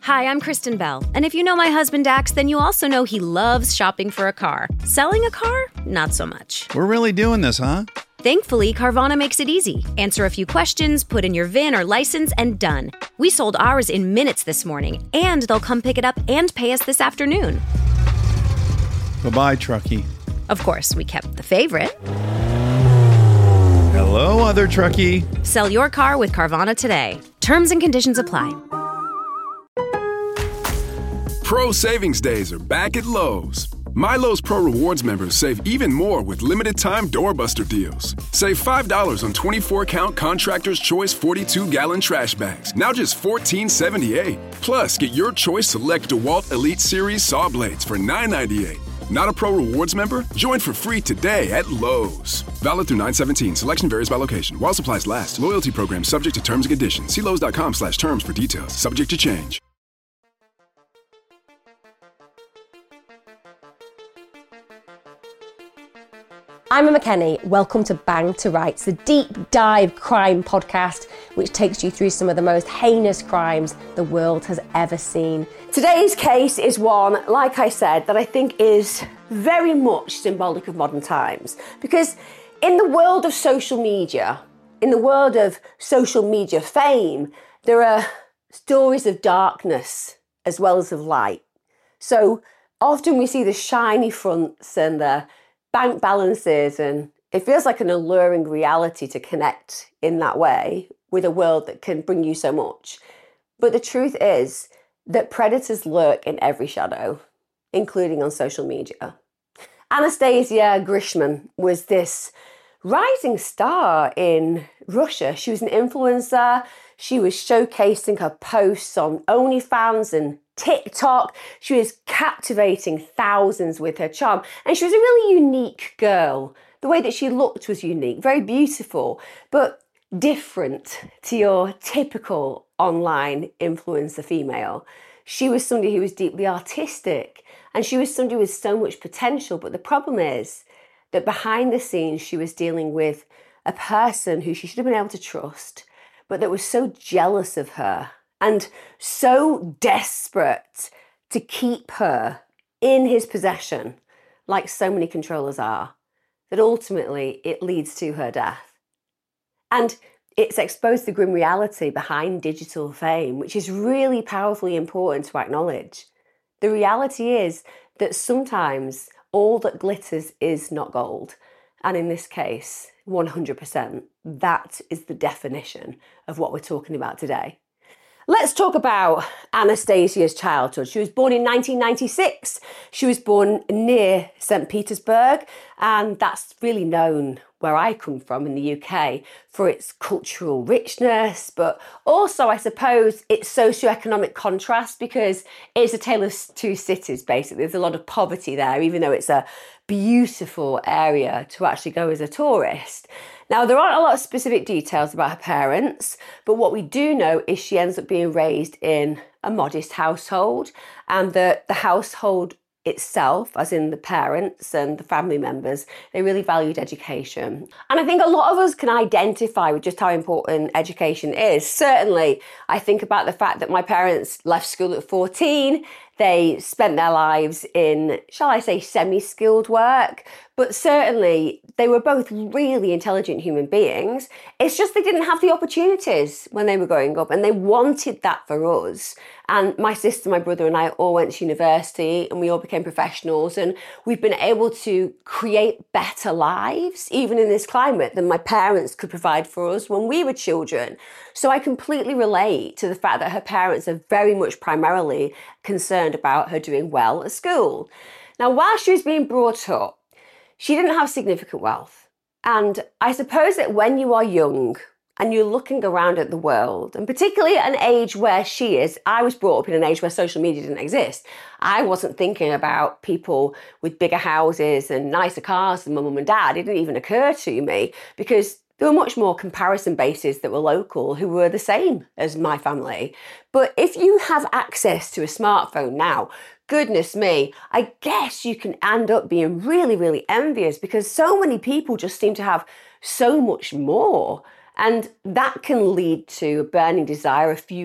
Hi, I'm Kristen Bell, and if you know my husband Dax, then you also know he loves shopping for a car. Selling a car? Not so much. We're really doing this, huh? Thankfully, Carvana makes it easy. Answer a few questions, put in your VIN or license, and done. We sold ours in minutes this morning, and they'll come pick it up and pay us this afternoon. Bye-bye, truckie. Of course, we kept the favorite. Hello, other truckie. Sell your car with Carvana today. Terms and conditions apply. Pro Savings Days are back at Lowe's. My Lowe's Pro Rewards members save even more with limited-time doorbuster deals. Save $5 on 24-count Contractor's Choice 42-gallon trash bags, now just $14.78. Plus, get your choice select DeWalt Elite Series saw blades for $9.98. Not a Pro Rewards member? Join for free today at Lowe's. Valid through 9/17. Selection varies by location. While supplies last. Loyalty program subject to terms and conditions. See Lowes.com/terms for details. Subject to change. I'm Emma Kenny. Welcome to Bang to Rights, the deep dive crime podcast which takes you through some of the most heinous crimes the world has ever seen. Today's case is one, like I said, that I think is very much symbolic of modern times. Because in the world of social media, in the world of social media fame, there are stories of darkness as well as of light. So often we see the shiny fronts and the bank balances, and it feels like an alluring reality to connect in that way with a world that can bring you so much. But the truth is that predators lurk in every shadow, including on social media. Anastasia Grishman was this rising star in Russia. She was an influencer. She was showcasing her posts on OnlyFans and TikTok. She was captivating thousands with her charm. And she was a really unique girl. The way that she looked was unique, very beautiful, but different to your typical online influencer female. She was somebody who was deeply artistic, and she was somebody with so much potential. But the problem is that behind the scenes, she was dealing with a person who she should have been able to trust, but that was so jealous of her and so desperate to keep her in his possession, like so many controllers are, that ultimately it leads to her death. And it's exposed the grim reality behind digital fame, which is really powerfully important to acknowledge. The reality is that sometimes all that glitters is not gold. And in this case, 100%, that is the definition of what we're talking about today. Let's talk about Anastasia's childhood. She was born in 1996. She was born near St. Petersburg, and that's really known where I come from in the UK for its cultural richness, but also, I suppose, its socioeconomic contrast, because it's a tale of two cities, basically. There's a lot of poverty there, even though it's a beautiful area to actually go as a tourist. Now, there aren't a lot of specific details about her parents, but what we do know is she ends up being raised in a modest household, and the household itself, as in the parents and the family members, they really valued education. And I think a lot of us can identify with just how important education is. Certainly, I think about the fact that my parents left school at 14. They spent their lives in, shall I say, semi-skilled work, but certainly they were both really intelligent human beings. It's just they didn't have the opportunities when they were growing up, and they wanted that for us. And my sister, my brother and I all went to university, and we all became professionals, and we've been able to create better lives, even in this climate, than my parents could provide for us when we were children. So I completely relate to the fact that her parents are very much primarily concerned about her doing well at school. Now, while she was being brought up, she didn't have significant wealth. And I suppose that when you are young and you're looking around at the world, and particularly at an age where she is, I was brought up in an age where social media didn't exist. I wasn't thinking about people with bigger houses and nicer cars than my mum and dad. It didn't even occur to me, because there were much more comparison bases that were local who were the same as my family. But if you have access to a smartphone now, goodness me, I guess you can end up being really, really envious, because so many people just seem to have so much more. And that can lead to a burning desire, a fuel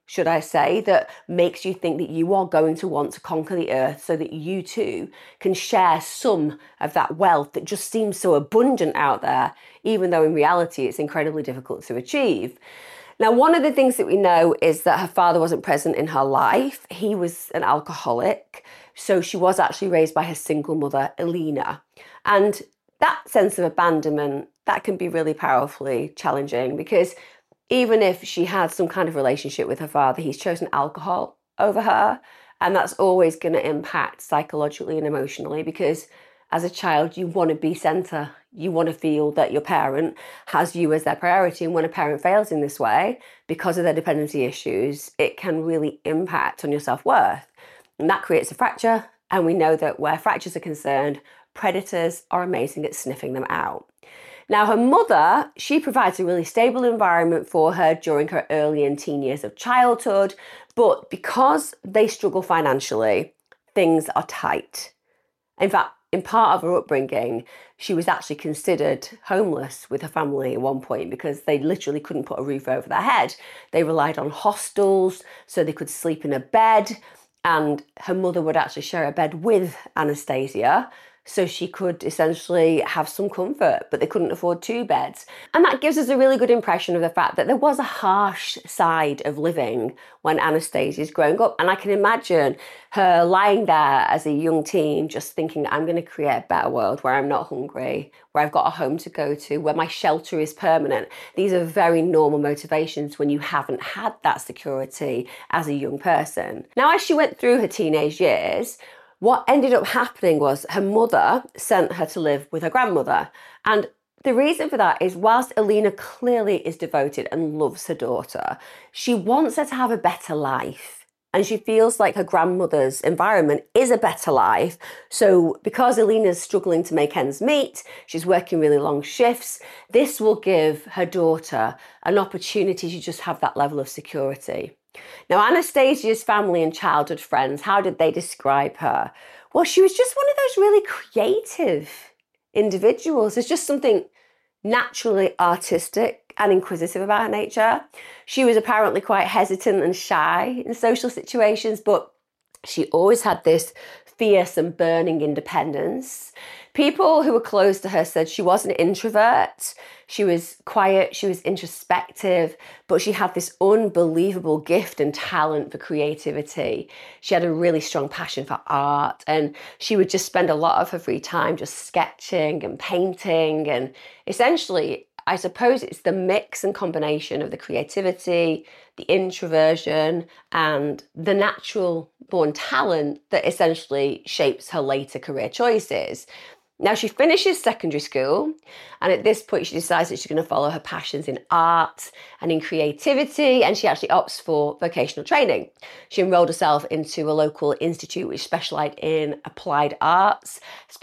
should I say, that makes you think that you are going to want to conquer the earth so that you too can share some of that wealth that just seems so abundant out there, even though in reality it's incredibly difficult to achieve. Now, one of the things that we know is that her father wasn't present in her life. He was an alcoholic, so she was actually raised by her single mother, Alina. And that sense of abandonment, that can be really powerfully challenging, because even if she had some kind of relationship with her father, he's chosen alcohol over her. And that's always going to impact psychologically and emotionally, because as a child, you want to be centre. You want to feel that your parent has you as their priority. And when a parent fails in this way, because of their dependency issues, it can really impact on your self-worth. And that creates a fracture. And we know that where fractures are concerned, predators are amazing at sniffing them out. Now, her mother, she provides a really stable environment for her during her early and teen years of childhood, but because they struggle financially, things are tight. In fact, in part of her upbringing, she was actually considered homeless with her family at one point because they literally couldn't put a roof over their head. They relied on hostels so they could sleep in a bed, and her mother would actually share a bed with Anastasia, so she could essentially have some comfort, but they couldn't afford 2 beds. And that gives us a really good impression of the fact that there was a harsh side of living when Anastasia's growing up. And I can imagine her lying there as a young teen, just thinking, I'm going to create a better world where I'm not hungry, where I've got a home to go to, where my shelter is permanent. These are very normal motivations when you haven't had that security as a young person. Now, as she went through her teenage years, what ended up happening was her mother sent her to live with her grandmother. And the reason for that is, whilst Alina clearly is devoted and loves her daughter, she wants her to have a better life. And she feels like her grandmother's environment is a better life. So because Alina's struggling to make ends meet, she's working really long shifts, this will give her daughter an opportunity to just have that level of security. Now, Anastasia's family and childhood friends, how did they describe her? Well, she was just one of those really creative individuals. There's just something naturally artistic and inquisitive about her nature. She was apparently quite hesitant and shy in social situations, but she always had this fierce and burning independence. People who were close to her said she was an introvert. She was quiet, she was introspective, but she had this unbelievable gift and talent for creativity. She had a really strong passion for art, and she would just spend a lot of her free time just sketching and painting. And essentially, I suppose it's the mix and combination of the creativity, the introversion, and the natural born talent that essentially shapes her later career choices. Now, she finishes secondary school, and at this point she decides that she's going to follow her passions in art and in creativity, and she actually opts for vocational training. She enrolled herself into a local institute which specialised in applied arts.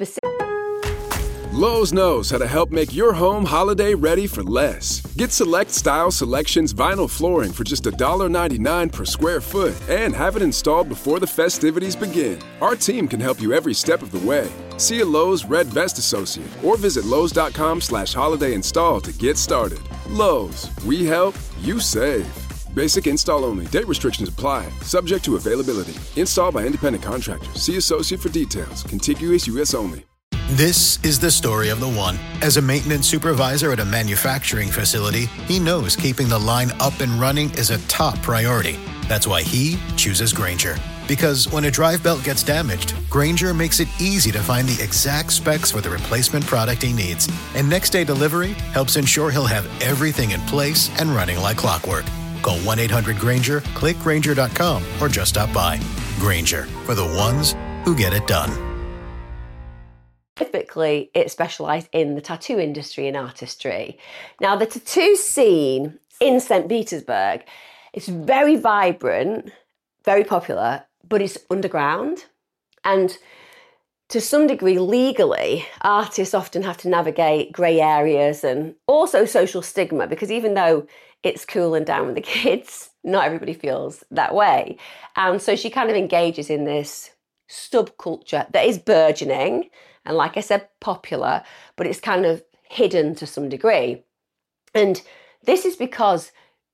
Lowe's knows how to help make your home holiday ready for less. Get Select Style Selections vinyl flooring for just $1.99 per square foot and have it installed before the festivities begin. Our team can help you every step of the way. See a Lowe's Red Vest associate or visit Lowe's.com/holiday install to get started. Lowe's, we help, you save. Basic install only. Date restrictions apply. Subject to availability. Installed by independent contractors. See associate for details. Contiguous U.S. only. This is the story of the one. As a maintenance supervisor at a manufacturing facility, he knows keeping the line up and running is a top priority. That's why he chooses Grainger. Because when a drive belt gets damaged, Grainger makes it easy to find the exact specs for the replacement product he needs. And next-day delivery helps ensure he'll have everything in place and running like clockwork. Call 1-800-GRAINGER, click Grainger.com, or just stop by. Grainger, for the ones who get it done. Typically, it specialised in the tattoo industry and artistry. Now, the tattoo scene in St. Petersburg is very vibrant, very popular, but it's underground. And to some degree, legally, artists often have to navigate grey areas and also social stigma, because even though it's cool and down with the kids, not everybody feels that way. And so she kind of engages in this subculture that is burgeoning and, like I said, popular, but it's kind of hidden to some degree. And this is because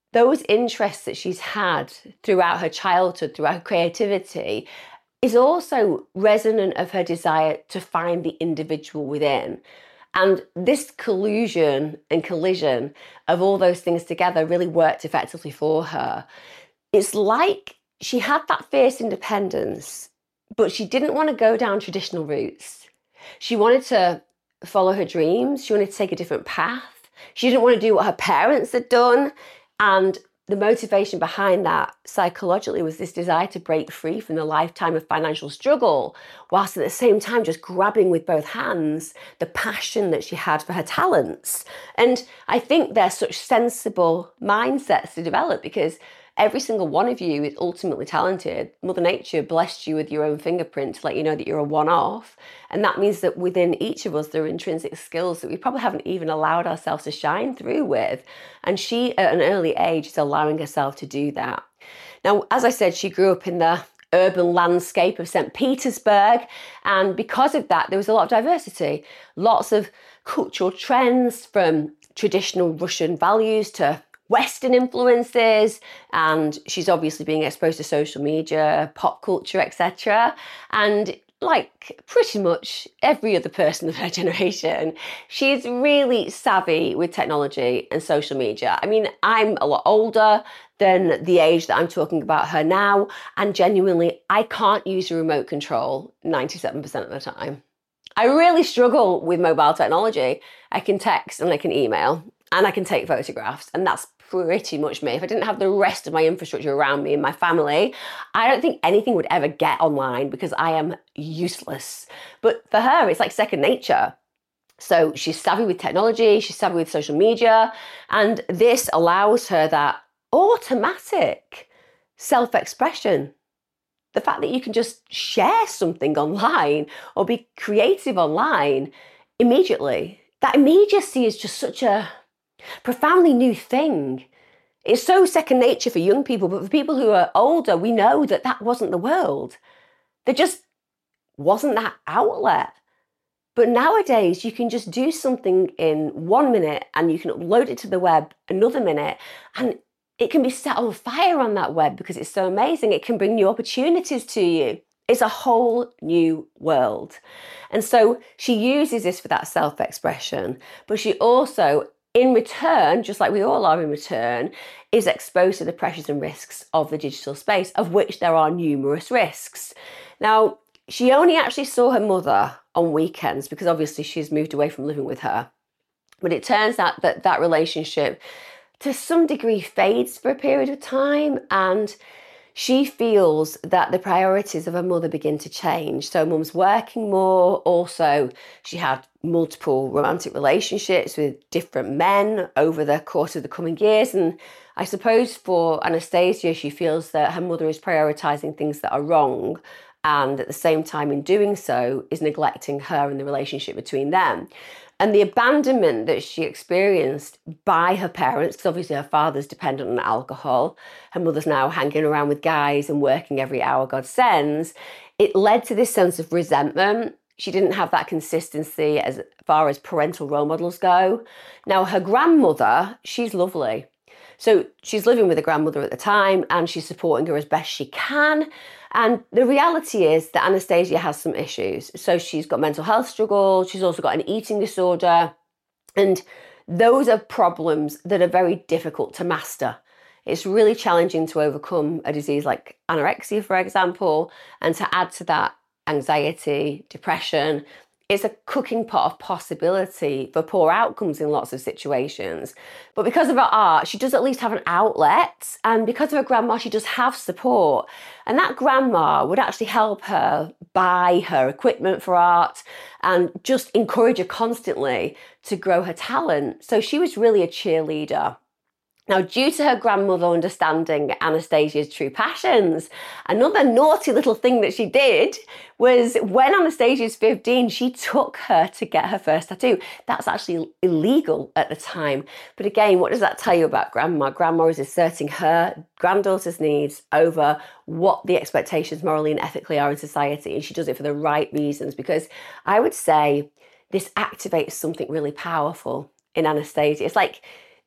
those interests that she's had throughout her childhood, throughout her creativity, is also resonant of her desire to find the individual within. And this collusion and collision of all those things together really worked effectively for her. It's like she had that fierce independence, but she didn't want to go down traditional routes. She wanted to follow her dreams. She wanted to take a different path. She didn't want to do what her parents had done. And the motivation behind that psychologically was this desire to break free from the lifetime of financial struggle, whilst at the same time just grabbing with both hands the passion that she had for her talents. And I think they're such sensible mindsets to develop, because every single one of you is ultimately talented. Mother Nature blessed you with your own fingerprint to let you know that you're a one-off. And that means that within each of us, there are intrinsic skills that we probably haven't even allowed ourselves to shine through with. And she, at an early age, is allowing herself to do that. Now, as I said, she grew up in the urban landscape of St. Petersburg. And because of that, there was a lot of diversity, lots of cultural trends, from traditional Russian values to Western influences, and she's obviously being exposed to social media, pop culture, etc. And like pretty much every other person of her generation, she's really savvy with technology and social media. I mean, I'm a lot older than the age that I'm talking about her now, and genuinely, I can't use a remote control 97% of the time. I really struggle with mobile technology. I can text and I can email and I can take photographs, and that's pretty much me. If I didn't have the rest of my infrastructure around me and my family, I don't think anything would ever get online, because I am useless. But for her, it's like second nature. So she's savvy with technology, she's savvy with social media, and this allows her that automatic self-expression. The fact that you can just share something online or be creative online immediately. That immediacy is just such a profoundly new thing. It's so second nature for young people, but for people who are older, we know that that wasn't the world. There just wasn't that outlet. But nowadays, you can just do something in 1 minute and you can upload it to the web another minute, and it can be set on fire on that web because it's so amazing. It can bring new opportunities to you. It's a whole new world. And so she uses this for that self-expression, but she also, in return, just like we all are in return, is exposed to the pressures and risks of the digital space, of which there are numerous risks. Now, she only actually saw her mother on weekends because obviously she's moved away from living with her. But it turns out that that relationship to some degree fades for a period of time, and she feels that the priorities of her mother begin to change. So mum's working more. Also, she had multiple romantic relationships with different men over the course of the coming years. And I suppose for Anastasia, she feels that her mother is prioritising things that are wrong, and at the same time in doing so is neglecting her and the relationship between them. And the abandonment that she experienced by her parents, because obviously her father's dependent on alcohol, her mother's now hanging around with guys and working every hour God sends, it led to this sense of resentment. She didn't have that consistency as far as parental role models go. Now, her grandmother, she's lovely. So she's living with her grandmother at the time and she's supporting her as best she can. And the reality is that Anastasia has some issues. So she's got mental health struggles. She's also got an eating disorder. And those are problems that are very difficult to master. It's really challenging to overcome a disease like anorexia, for example, and to add to that anxiety, depression. It's a cooking pot of possibility for poor outcomes in lots of situations. But because of her art, she does at least have an outlet. And because of her grandma, she does have support. And that grandma would actually help her buy her equipment for art and just encourage her constantly to grow her talent. So she was really a cheerleader. Now, due to her grandmother understanding Anastasia's true passions, another naughty little thing that she did was when Anastasia's 15, she took her to get her first tattoo. That's actually illegal at the time. But again, what does that tell you about grandma? Grandma is asserting her granddaughter's needs over what the expectations morally and ethically are in society. And she does it for the right reasons, because I would say this activates something really powerful in Anastasia. It's like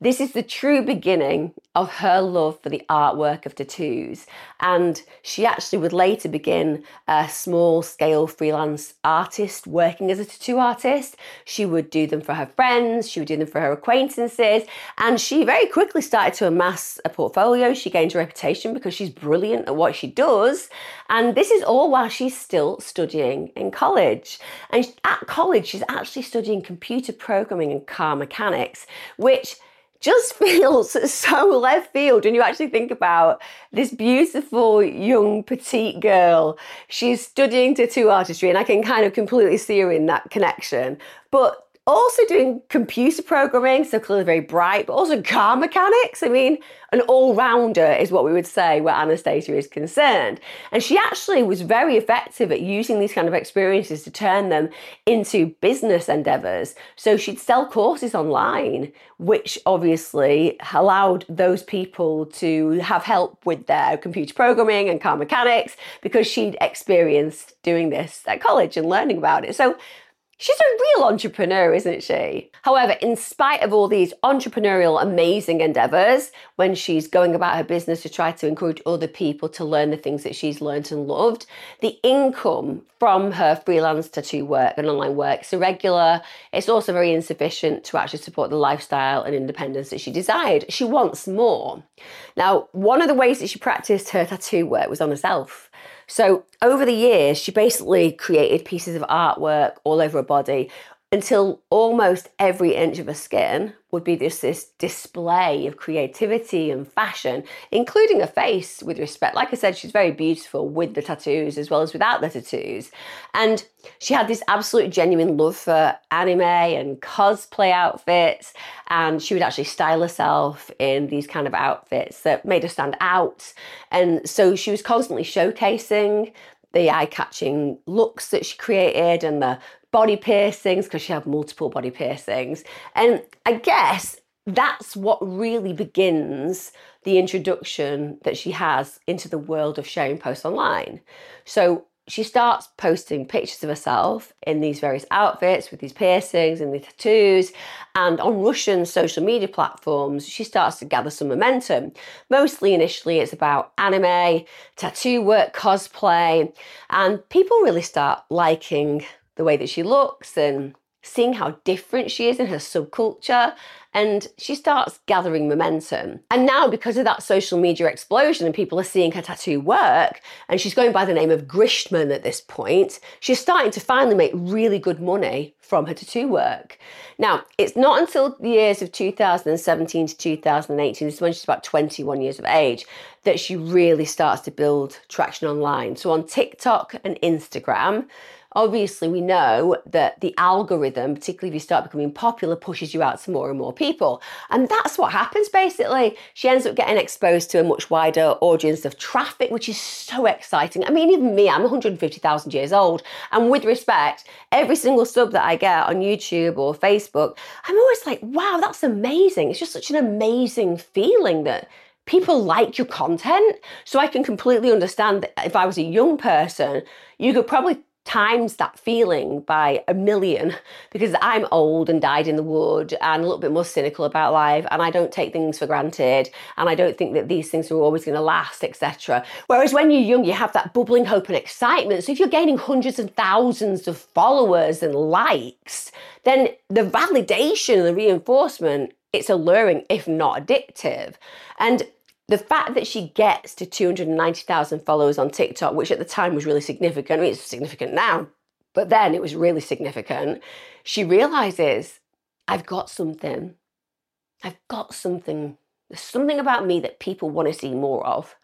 This is the true beginning of her love for the artwork of tattoos. And she actually would later begin a small-scale freelance artist working as a tattoo artist. She would do them for her friends, she would do them for her acquaintances, and she very quickly started to amass a portfolio. She gained a reputation because she's brilliant at what she does. And this is all while she's still studying in college. And at college, she's actually studying computer programming and car mechanics, which just feels so left field when you actually think about this beautiful young petite girl. She's studying tattoo artistry, and I can kind of completely see her in that connection. But also doing computer programming, so clearly very bright, but also car mechanics. I mean, an all-rounder is what we would say where Anastasia is concerned. And she actually was very effective at using these kind of experiences to turn them into business endeavors. So she'd sell courses online, which obviously allowed those people to have help with their computer programming and car mechanics because she'd experienced doing this at college and learning about it. So she's a real entrepreneur, isn't she? However, in spite of all these entrepreneurial, amazing endeavors, when she's going about her business to try to encourage other people to learn the things that she's learned and loved, the income from her freelance tattoo work and online work is irregular. It's also very insufficient to actually support the lifestyle and independence that she desired. She wants more. Now, one of the ways that she practiced her tattoo work was on herself. So over the years, she basically created pieces of artwork all over her body until almost every inch of her skin would be this display of creativity and fashion, including her face with respect. Like I said, she's very beautiful with the tattoos as well as without the tattoos. And she had this absolute genuine love for anime and cosplay outfits. And she would actually style herself in these kind of outfits that made her stand out. And so she was constantly showcasing the eye-catching looks that she created and the body piercings, because she had multiple body piercings. And I guess that's what really begins the introduction that she has into the world of sharing posts online. So she starts posting pictures of herself in these various outfits with these piercings and the tattoos. And on Russian social media platforms, she starts to gather some momentum. Mostly initially, it's about anime, tattoo work, cosplay, and people really start liking the way that she looks and seeing how different she is in her subculture, and she starts gathering momentum. And now, because of that social media explosion and people are seeing her tattoo work, and she's going by the name of Grishman at this point, she's starting to finally make really good money from her tattoo work. Now, it's not until the years of 2017 to 2018, this is when she's about 21 years of age, that she really starts to build traction online. So on TikTok and Instagram, obviously, we know that the algorithm, particularly if you start becoming popular, pushes you out to more and more people. And that's what happens, basically. She ends up getting exposed to a much wider audience of traffic, which is so exciting. I mean, even me, I'm 150,000 years old. And with respect, every single sub that I get on YouTube or Facebook, I'm always like, wow, that's amazing. It's just such an amazing feeling that people like your content. So I can completely understand that if I was a young person, you could probably times that feeling by 1,000,000, because I'm old and dyed in the wood and a little bit more cynical about life, and I don't take things for granted, and I don't think that these things are always going to last, etc. Whereas when you're young, you have that bubbling hope and excitement. So if you're gaining hundreds and thousands of followers and likes, then the validation and the reinforcement, it's alluring, if not addictive. And the fact that she gets to 290,000 followers on TikTok, which at the time was really significant, I mean, it's significant now, but then it was really significant, she realizes, I've got something. I've got something. There's something about me that people want to see more of.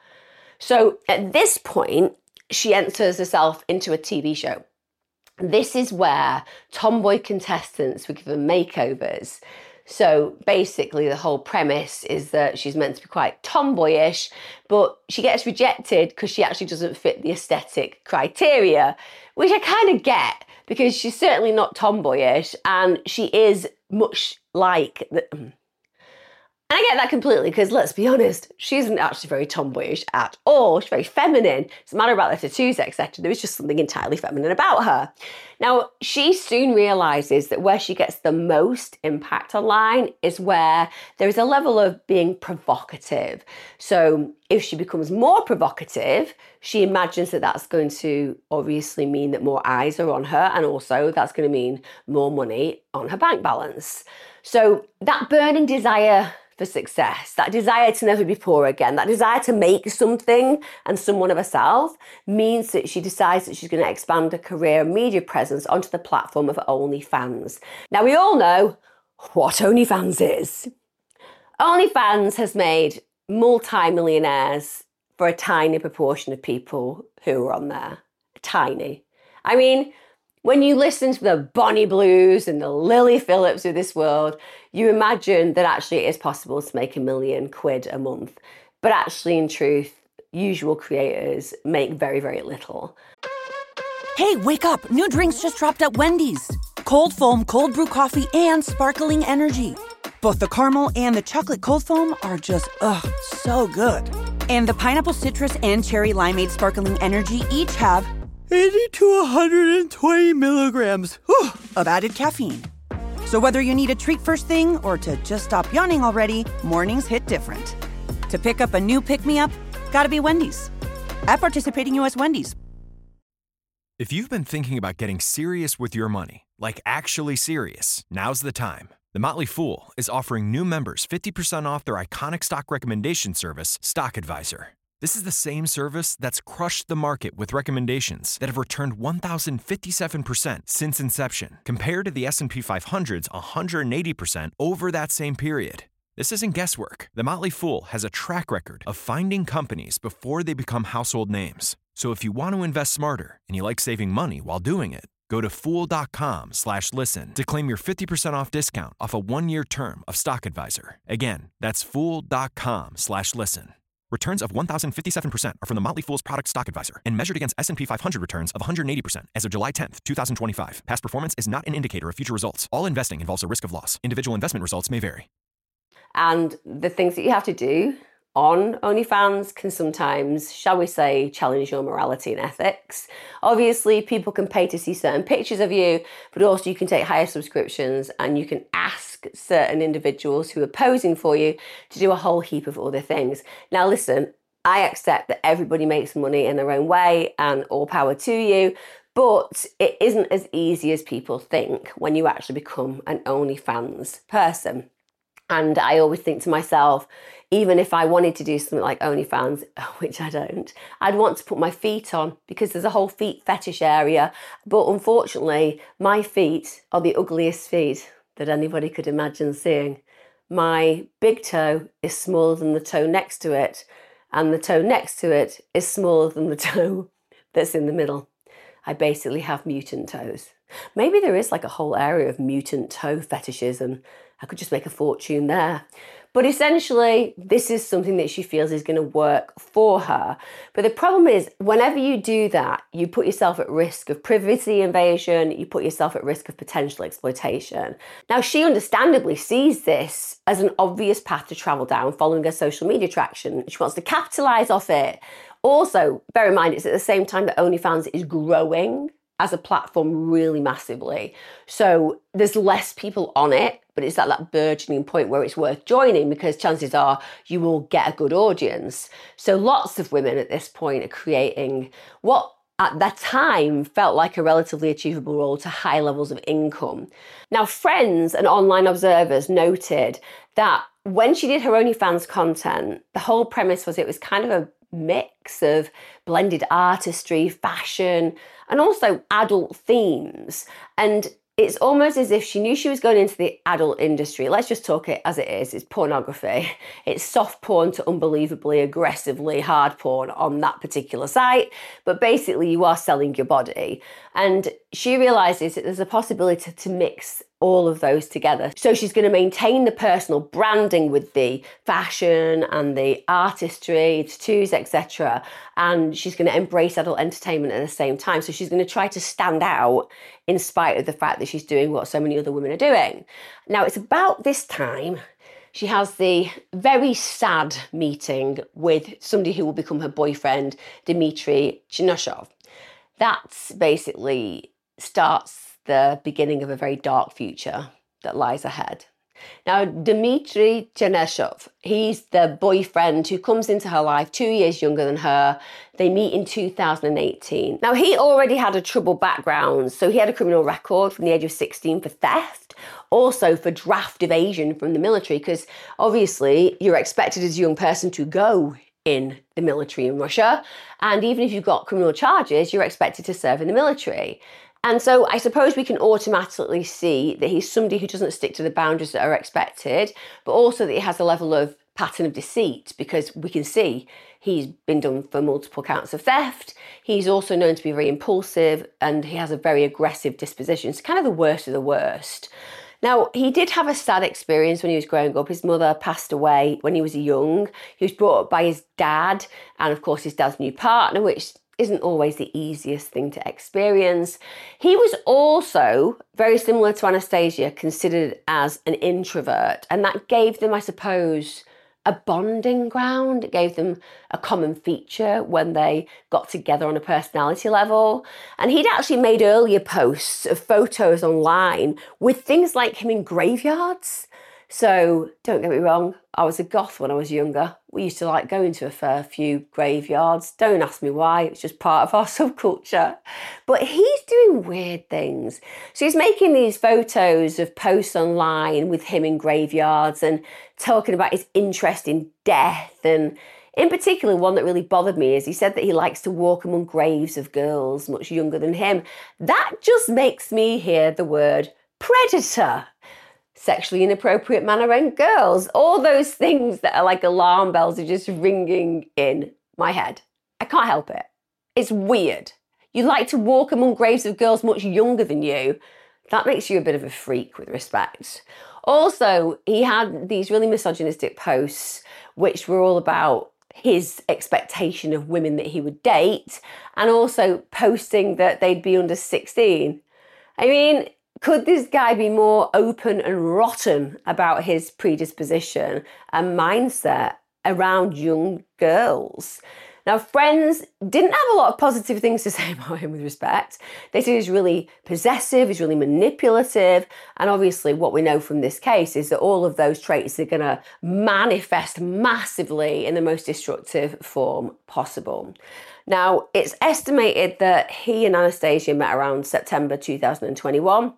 So at this point, she enters herself into a TV show. This is where tomboy contestants were given makeovers. So basically the whole premise is that she's meant to be quite tomboyish, but she gets rejected because she actually doesn't fit the aesthetic criteria, which I kind of get, because she's certainly not tomboyish and she is much like And I get that completely because, let's be honest, she isn't actually very tomboyish at all. She's very feminine. It doesn't matter about the tattoos, etc. There is just something entirely feminine about her. Now, she soon realises that where she gets the most impact online is where there is a level of being provocative. So if she becomes more provocative, she imagines that that's going to obviously mean that more eyes are on her, and also that's going to mean more money on her bank balance. So that burning desire for success, that desire to never be poor again, that desire to make something and someone of herself means that she decides that she's going to expand her career and media presence onto the platform of OnlyFans. Now, we all know what OnlyFans is. OnlyFans has made multi-millionaires for a tiny proportion of people who are on there. Tiny. I mean, when you listen to the Bonnie Blues and the Lily Phillips of this world, you imagine that actually it is possible to make £1 million a month. But actually, in truth, usual creators make very, very little. Hey, wake up! New drinks just dropped at Wendy's. Cold foam, cold brew coffee, and sparkling energy. Both the caramel and the chocolate cold foam are just, so good. And the pineapple citrus and cherry limeade sparkling energy each have 80 to 120 milligrams of added caffeine. So whether you need a treat first thing or to just stop yawning already, mornings hit different. To pick up a new pick-me-up, gotta be Wendy's. At participating U.S. Wendy's. If you've been thinking about getting serious with your money, like actually serious, now's the time. The Motley Fool is offering new members 50% off their iconic stock recommendation service, Stock Advisor. This is the same service that's crushed the market with recommendations that have returned 1,057% since inception, compared to the S&P 500's 180% over that same period. This isn't guesswork. The Motley Fool has a track record of finding companies before they become household names. So if you want to invest smarter and you like saving money while doing it, go to Fool.com/listen to claim your 50% off discount off a 1-year term of Stock Advisor. Again, that's Fool.com/listen. Returns of 1,057% are from the Motley Fool's product Stock Advisor and measured against S&P 500 returns of 180% as of July 10th, 2025. Past performance is not an indicator of future results. All investing involves a risk of loss. Individual investment results may vary. And the things that you have to do on OnlyFans can sometimes, shall we say, challenge your morality and ethics. Obviously, people can pay to see certain pictures of you, but also you can take higher subscriptions and you can ask certain individuals who are posing for you to do a whole heap of other things. Now, listen, I accept that everybody makes money in their own way and all power to you, but it isn't as easy as people think when you actually become an OnlyFans person. And I always think to myself, even if I wanted to do something like OnlyFans, which I don't, I'd want to put my feet on because there's a whole feet fetish area. But unfortunately, my feet are the ugliest feet that anybody could imagine seeing. My big toe is smaller than the toe next to it, and the toe next to it is smaller than the toe that's in the middle. I basically have mutant toes. Maybe there is like a whole area of mutant toe fetishes and I could just make a fortune there. But essentially, this is something that she feels is going to work for her. But the problem is, whenever you do that, you put yourself at risk of privacy invasion, you put yourself at risk of potential exploitation. Now, she understandably sees this as an obvious path to travel down following her social media traction. She wants to capitalise off it. Also, bear in mind, it's at the same time that OnlyFans is growing as a platform really massively. So there's less people on it, but it's at that burgeoning point where it's worth joining because chances are you will get a good audience. So lots of women at this point are creating what at that time felt like a relatively achievable role to high levels of income. Now, friends and online observers noted that when she did her OnlyFans content, the whole premise was it was kind of a mix of blended artistry, fashion, and also adult themes. And it's almost as if she knew she was going into the adult industry. Let's just talk it as it is. It's pornography. It's soft porn to unbelievably aggressively hard porn on that particular site. But basically you are selling your body. And she realizes that there's a possibility to mix all of those together. So she's going to maintain the personal branding with the fashion and the artistry, tattoos, etc. And she's going to embrace adult entertainment at the same time. So she's going to try to stand out in spite of the fact that she's doing what so many other women are doing. Now, it's about this time she has the very sad meeting with somebody who will become her boyfriend, Dmitry Chernyshov. That basically starts the beginning of a very dark future that lies ahead. Now, Dmitry Chernyshov, he's the boyfriend who comes into her life 2 years younger than her. They meet in 2018. Now, he already had a troubled background, so he had a criminal record from the age of 16 for theft, also for draft evasion from the military, because obviously you're expected as a young person to go in the military in Russia, and even if you've got criminal charges, you're expected to serve in the military. And so I suppose we can automatically see that he's somebody who doesn't stick to the boundaries that are expected, but also that he has a level of pattern of deceit, because we can see he's been done for multiple counts of theft. He's also known to be very impulsive, and he has a very aggressive disposition. It's kind of the worst of the worst. Now, he did have a sad experience when he was growing up. His mother passed away when he was young. He was brought up by his dad and, of course, his dad's new partner, which isn't always the easiest thing to experience. He was also, very similar to Anastasia, considered as an introvert, and that gave them, I suppose, a bonding ground. It gave them a common feature when they got together on a personality level. And he'd actually made earlier posts of photos online with things like him in graveyards. So don't get me wrong, I was a goth when I was younger. We used to like going to a fair few graveyards. Don't ask me why, it's just part of our subculture. But he's doing weird things. So he's making these photos of posts online with him in graveyards and talking about his interest in death. And in particular, one that really bothered me is he said that he likes to walk among graves of girls much younger than him. That just makes me hear the word predator. Sexually inappropriate man around girls, all those things that are like alarm bells are just ringing in my head. I can't help it. It's weird. You like to walk among graves of girls much younger than you. That makes you a bit of a freak, with respect. Also, he had these really misogynistic posts, which were all about his expectation of women that he would date, and also posting that they'd be under 16. I mean, could this guy be more open and rotten about his predisposition and mindset around young girls? Now, friends didn't have a lot of positive things to say about him, with respect. They said he's really possessive, he's really manipulative, and obviously what we know from this case is that all of those traits are going to manifest massively in the most destructive form possible. Now, it's estimated that he and Anastasia met around September 2021.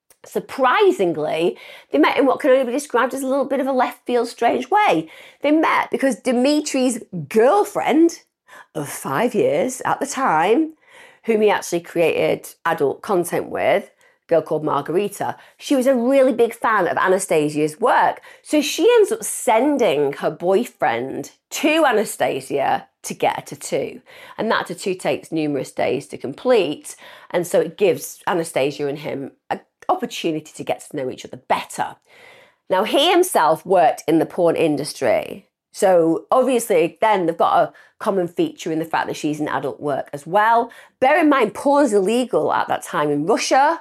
Surprisingly, they met in what can only be described as a little bit of a left field strange way. They met because Dimitri's girlfriend of 5 years at the time, whom he actually created adult content with, a girl called Margarita, she was a really big fan of Anastasia's work. So she ends up sending her boyfriend to Anastasia to get a tattoo. And that tattoo takes numerous days to complete. And so it gives Anastasia and him an opportunity to get to know each other better. Now, he himself worked in the porn industry. So obviously then they've got a common feature in the fact that she's in adult work as well. Bear in mind, porn's illegal at that time in Russia.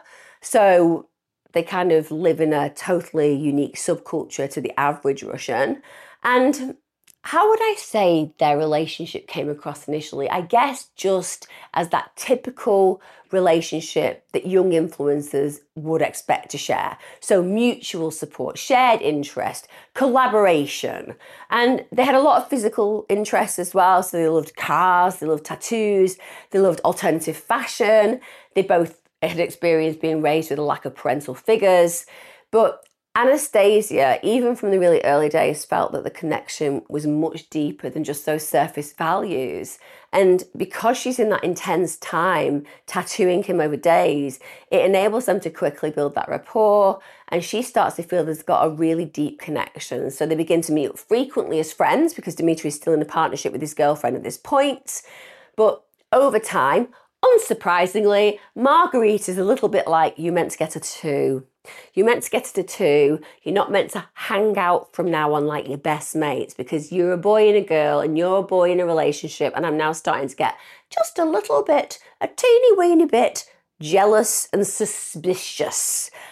So they kind of live in a totally unique subculture to the average Russian. And how would I say their relationship came across initially? I guess just as that typical relationship that young influencers would expect to share. So mutual support, shared interest, collaboration. And they had a lot of physical interests as well. So they loved cars, they loved tattoos, they loved alternative fashion. They both had experienced being raised with a lack of parental figures. But Anastasia, even from the really early days, felt that the connection was much deeper than just those surface values. And because she's in that intense time, tattooing him over days, it enables them to quickly build that rapport. And she starts to feel there's got a really deep connection. So they begin to meet up frequently as friends, because Dmitry is still in a partnership with his girlfriend at this point. But over time, unsurprisingly, Margarita's a little bit like, you meant to get a tattoo. You're meant to get a tattoo. You're not meant to hang out from now on like your best mates, because you're a boy and a girl and you're a boy in a relationship, and I'm now starting to get just a little bit, a teeny weeny bit jealous and suspicious.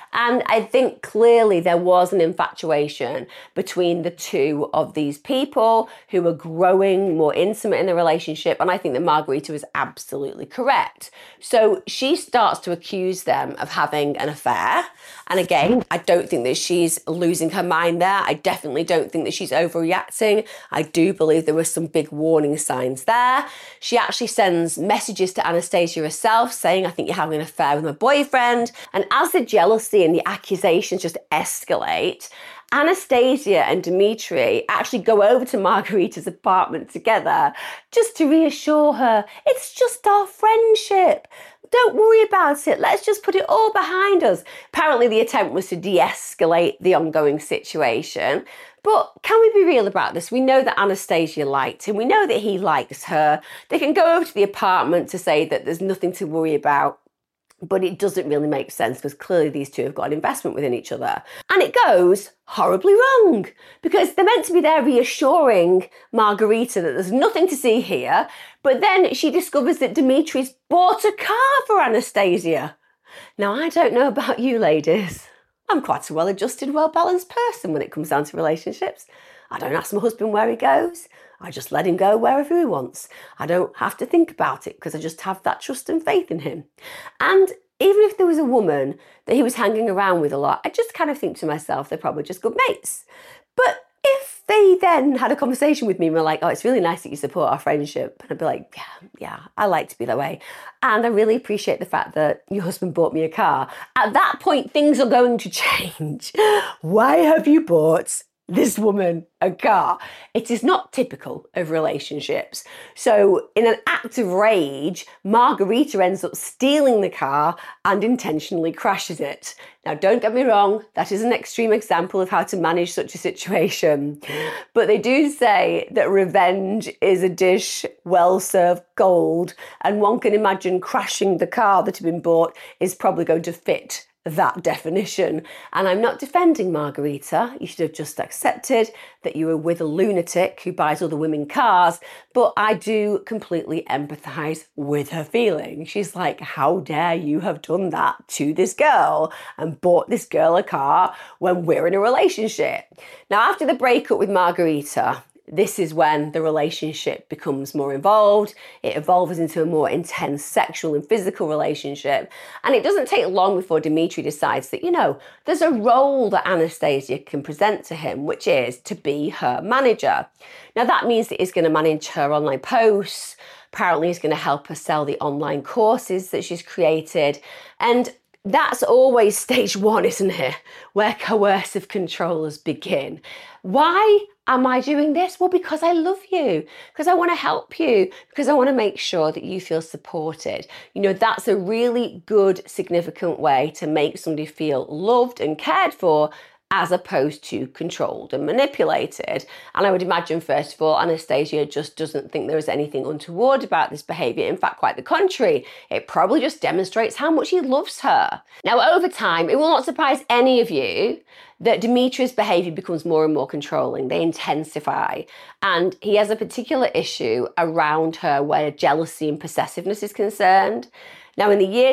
And I think clearly there was an infatuation between the two of these people who were growing more intimate in the relationship. And I think that Margarita was absolutely correct. So she starts to accuse them of having an affair. And again, I don't think that she's losing her mind there. I definitely don't think that she's overreacting. I do believe there were some big warning signs there. She actually sends messages to Anastasia herself saying, I think you're having an affair with my boyfriend. And as the jealousy and the accusations just escalate, Anastasia and Dimitri actually go over to Margarita's apartment together just to reassure her, it's just our friendship. Don't worry about it. Let's just put it all behind us. Apparently the attempt was to de-escalate the ongoing situation. But can we be real about this? We know that Anastasia liked him. We know that he likes her. They can go over to the apartment to say that there's nothing to worry about. But it doesn't really make sense because clearly these two have got an investment within each other. And it goes horribly wrong because they're meant to be there reassuring Margarita that there's nothing to see here. But then she discovers that Dimitri's bought a car for Anastasia. Now, I don't know about you ladies. I'm quite a well-adjusted, well-balanced person when it comes down to relationships. I don't ask my husband where he goes. I just let him go wherever he wants. I don't have to think about it because I just have that trust and faith in him. And even if there was a woman that he was hanging around with a lot, I just kind of think to myself, they're probably just good mates. But if they then had a conversation with me and were like, oh, it's really nice that you support our friendship. And I'd be like, yeah, I like to be that way. And I really appreciate the fact that your husband bought me a car. At that point, things are going to change. Why have you bought this woman a car? It is not typical of relationships. So in an act of rage, Margarita ends up stealing the car and intentionally crashes it. Now, don't get me wrong, that is an extreme example of how to manage such a situation. But they do say that revenge is a dish well served cold, and one can imagine crashing the car that had been bought is probably going to fit that definition. And I'm not defending Margarita. You should have just accepted that you were with a lunatic who buys other women cars, but I do completely empathise with her feelings. She's like, how dare you have done that to this girl and bought this girl a car when we're in a relationship? Now, after the breakup with Margarita, this is when the relationship becomes more involved. It evolves into a more intense sexual and physical relationship. And it doesn't take long before Dimitri decides that, there's a role that Anastasia can present to him, which is to be her manager. Now, that means that he's going to manage her online posts. Apparently, he's going to help her sell the online courses that she's created. And that's always stage one, isn't it? Where coercive controllers begin. Why am I doing this? Well, because I love you, because I want to help you, because I want to make sure that you feel supported. That's a really good, significant way to make somebody feel loved and cared for, as opposed to controlled and manipulated. And I would imagine, first of all, Anastasia just doesn't think there is anything untoward about this behaviour. In fact, quite the contrary. It probably just demonstrates how much he loves her. Now, over time, it will not surprise any of you that Dimitri's behaviour becomes more and more controlling. They intensify. And he has a particular issue around her where jealousy and possessiveness is concerned. Now, in the year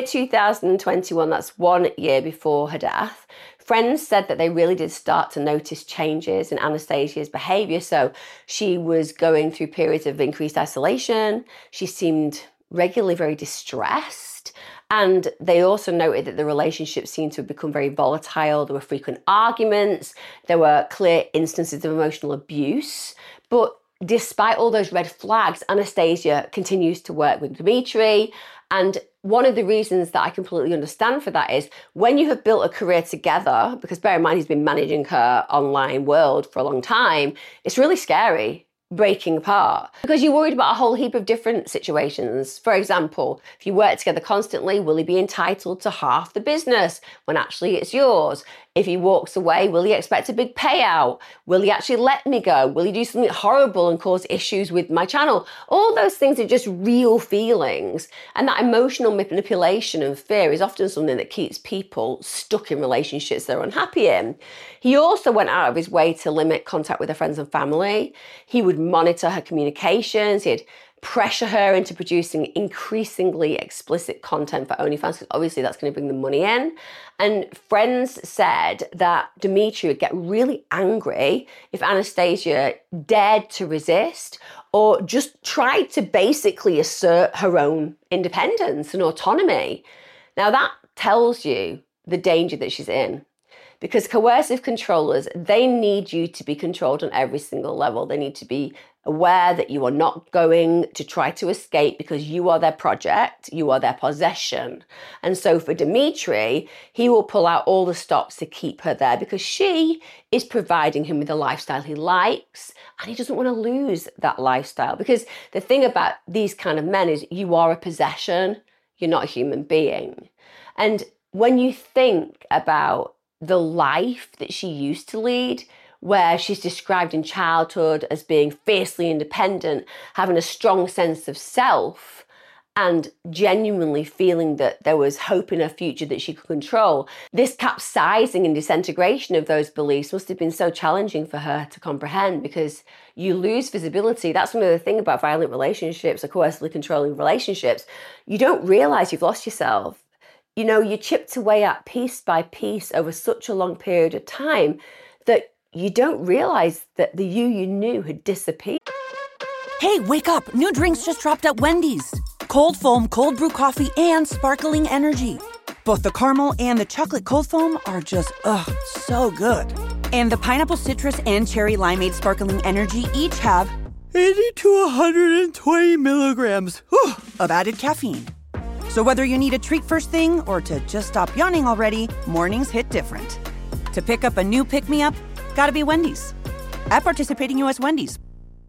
2021, that's 1 year before her death, friends said that they really did start to notice changes in Anastasia's behaviour. So she was going through periods of increased isolation. She seemed regularly very distressed. And they also noted that the relationship seemed to have become very volatile. There were frequent arguments. There were clear instances of emotional abuse. But despite all those red flags, Anastasia continues to work with Dimitri. And one of the reasons that I completely understand for that is when you have built a career together, because bear in mind he's been managing her online world for a long time, it's really scary breaking apart because you're worried about a whole heap of different situations. For example, if you work together constantly, will he be entitled to half the business when actually it's yours? If he walks away, will he expect a big payout? Will he actually let me go? Will he do something horrible and cause issues with my channel? All those things are just real feelings. And that emotional manipulation and fear is often something that keeps people stuck in relationships they're unhappy in. He also went out of his way to limit contact with her friends and family. He would monitor her communications. He'd pressure her into producing increasingly explicit content for OnlyFans, because obviously that's going to bring the money in. And friends said that Dimitri would get really angry if Anastasia dared to resist or just tried to basically assert her own independence and autonomy. Now that tells you the danger that she's in. Because coercive controllers, they need you to be controlled on every single level. They need to be aware that you are not going to try to escape because you are their project, you are their possession. And so for Dimitri, he will pull out all the stops to keep her there because she is providing him with a lifestyle he likes and he doesn't want to lose that lifestyle. Because the thing about these kind of men is you are a possession, you're not a human being. And when you think about the life that she used to lead, where she's described in childhood as being fiercely independent, having a strong sense of self, and genuinely feeling that there was hope in her future that she could control. This capsizing and disintegration of those beliefs must have been so challenging for her to comprehend because you lose visibility. That's one of the things about violent relationships or coercively controlling relationships. You don't realize you've lost yourself. You know, you're chipped away at piece by piece over such a long period of time that you don't realize that the you knew had disappeared. Hey, wake up. New drinks just dropped at Wendy's. Cold foam, cold brew coffee, and sparkling energy. Both the caramel and the chocolate cold foam are just, so good. And the pineapple citrus and cherry limeade sparkling energy each have 80 to 120 milligrams of added caffeine. So whether you need a treat first thing or to just stop yawning already, mornings hit different. To pick up a new pick-me-up, gotta be Wendy's. At participating U.S. Wendy's.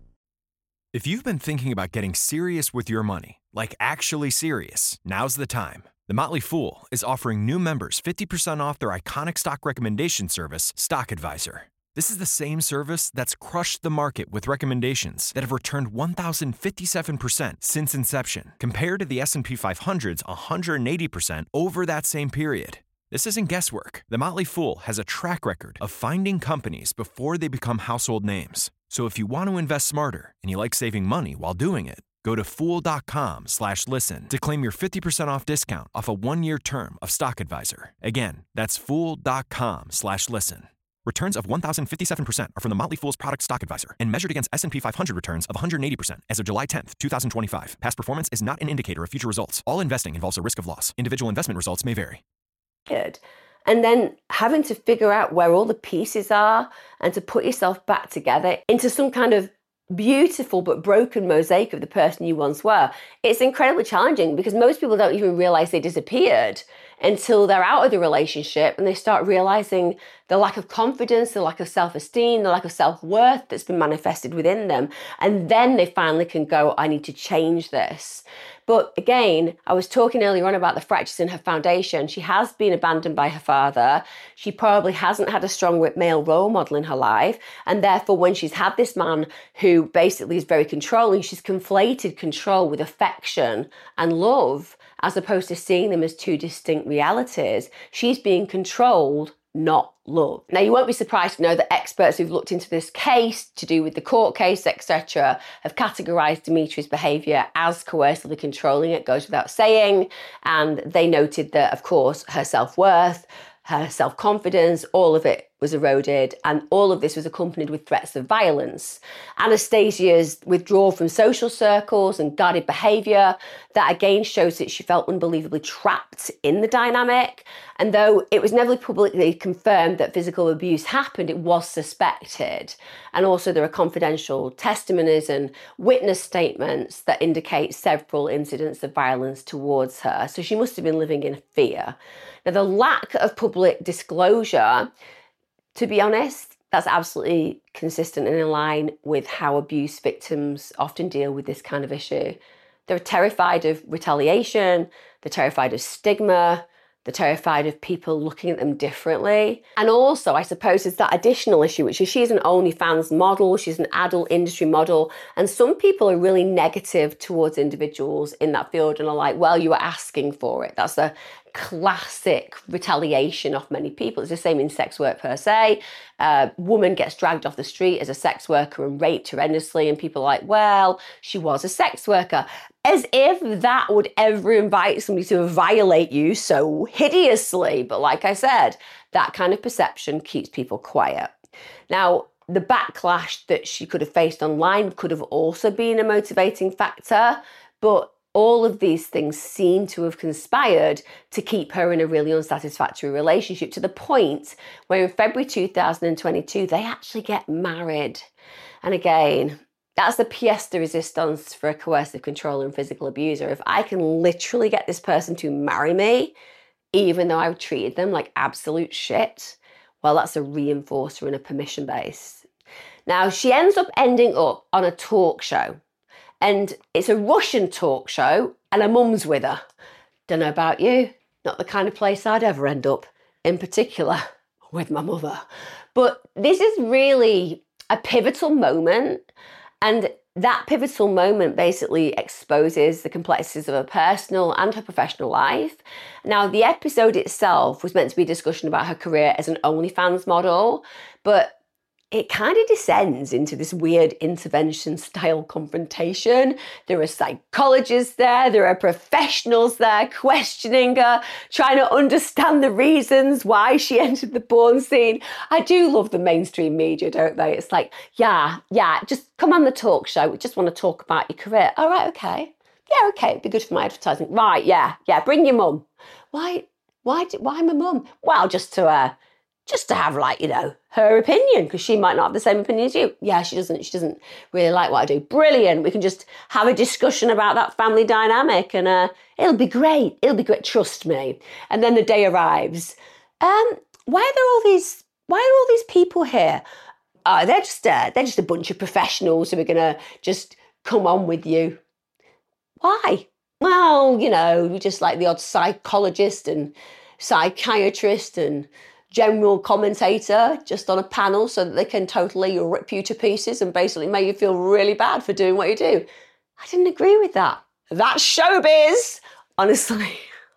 If you've been thinking about getting serious with your money, like actually serious, now's the time. The Motley Fool is offering new members 50% off their iconic stock recommendation service, Stock Advisor. This is the same service that's crushed the market with recommendations that have returned 1,057% since inception, compared to the S&P 500's 180% over that same period. This isn't guesswork. The Motley Fool has a track record of finding companies before they become household names. So if you want to invest smarter and you like saving money while doing it, go to Fool.com/listen to claim your 50% off discount off a 1-year term of Stock Advisor. Again, that's Fool.com/listen. Returns of 1,057% are from the Motley Fool's product Stock Advisor and measured against S&P 500 returns of 180% as of July 10th, 2025. Past performance is not an indicator of future results. All investing involves a risk of loss. Individual investment results may vary. And then having to figure out where all the pieces are and to put yourself back together into some kind of beautiful but broken mosaic of the person you once were. It's incredibly challenging because most people don't even realize they disappeared until they're out of the relationship and they start realizing the lack of confidence, the lack of self-esteem, the lack of self-worth that's been manifested within them. And then they finally can go, I need to change this. But again, I was talking earlier on about the fractures in her foundation. She has been abandoned by her father. She probably hasn't had a strong male role model in her life. And therefore, when she's had this man who basically is very controlling, she's conflated control with affection and love, as opposed to seeing them as two distinct realities. She's being controlled, not love. Now, you won't be surprised to know that experts who've looked into this case to do with the court case, etc., have categorized Dimitri's behavior as coercively controlling. It goes without saying. And they noted that, of course, her self-worth, her self-confidence, all of it was eroded, and all of this was accompanied with threats of violence. Anastasia's withdrawal from social circles and guarded behaviour, that again shows that she felt unbelievably trapped in the dynamic. And though it was never publicly confirmed that physical abuse happened, it was suspected. And also there are confidential testimonies and witness statements that indicate several incidents of violence towards her. So she must have been living in fear. Now, the lack of public disclosure, to be honest, that's absolutely consistent and in line with how abuse victims often deal with this kind of issue. They're terrified of retaliation, they're terrified of stigma, They're terrified of people looking at them differently. And also, I suppose, there's that additional issue, which is she's an OnlyFans model, she's an adult industry model, and some people are really negative towards individuals in that field and are like, well, you were asking for it. That's a classic retaliation of many people. It's the same in sex work per se. A woman gets dragged off the street as a sex worker and raped horrendously, and people are like, well, she was a sex worker. As if that would ever invite somebody to violate you so hideously. But like I said, that kind of perception keeps people quiet. Now, the backlash that she could have faced online could have also been a motivating factor, but all of these things seem to have conspired to keep her in a really unsatisfactory relationship, to the point where in February 2022, they actually get married. And again, that's the pièce de résistance for a coercive controller and physical abuser. If I can literally get this person to marry me, even though I've treated them like absolute shit, well, that's a reinforcer and a permission base. Now, she ends up ending up on a talk show. And it's a Russian talk show, and her mum's with her. Don't know about you, not the kind of place I'd ever end up, in particular with my mother. But this is really a pivotal moment, and that pivotal moment basically exposes the complexities of her personal and her professional life. Now, the episode itself was meant to be a discussion about her career as an OnlyFans model, but it kind of descends into this weird intervention-style confrontation. There are psychologists there are professionals there questioning her, trying to understand the reasons why she entered the porn scene. I do love the mainstream media, don't they? It's like, yeah, just come on the talk show. We just want to talk about your career. All right, okay. Yeah, okay, it'd be good for my advertising. Right, yeah, bring your mum. Why my mum? Well, just to have, like, you know, her opinion, because she might not have the same opinion as you. Yeah, she doesn't really like what I do. Brilliant. We can just have a discussion about that family dynamic, and it'll be great. Trust me. And then the day arrives. Why are all these people here? Oh, they're just a bunch of professionals who are gonna just come on with you. Why? Well, you know, we just like the odd psychologist and psychiatrist and general commentator just on a panel so that they can totally rip you to pieces and basically make you feel really bad for doing what you do. I didn't agree with that. That's showbiz. Honestly,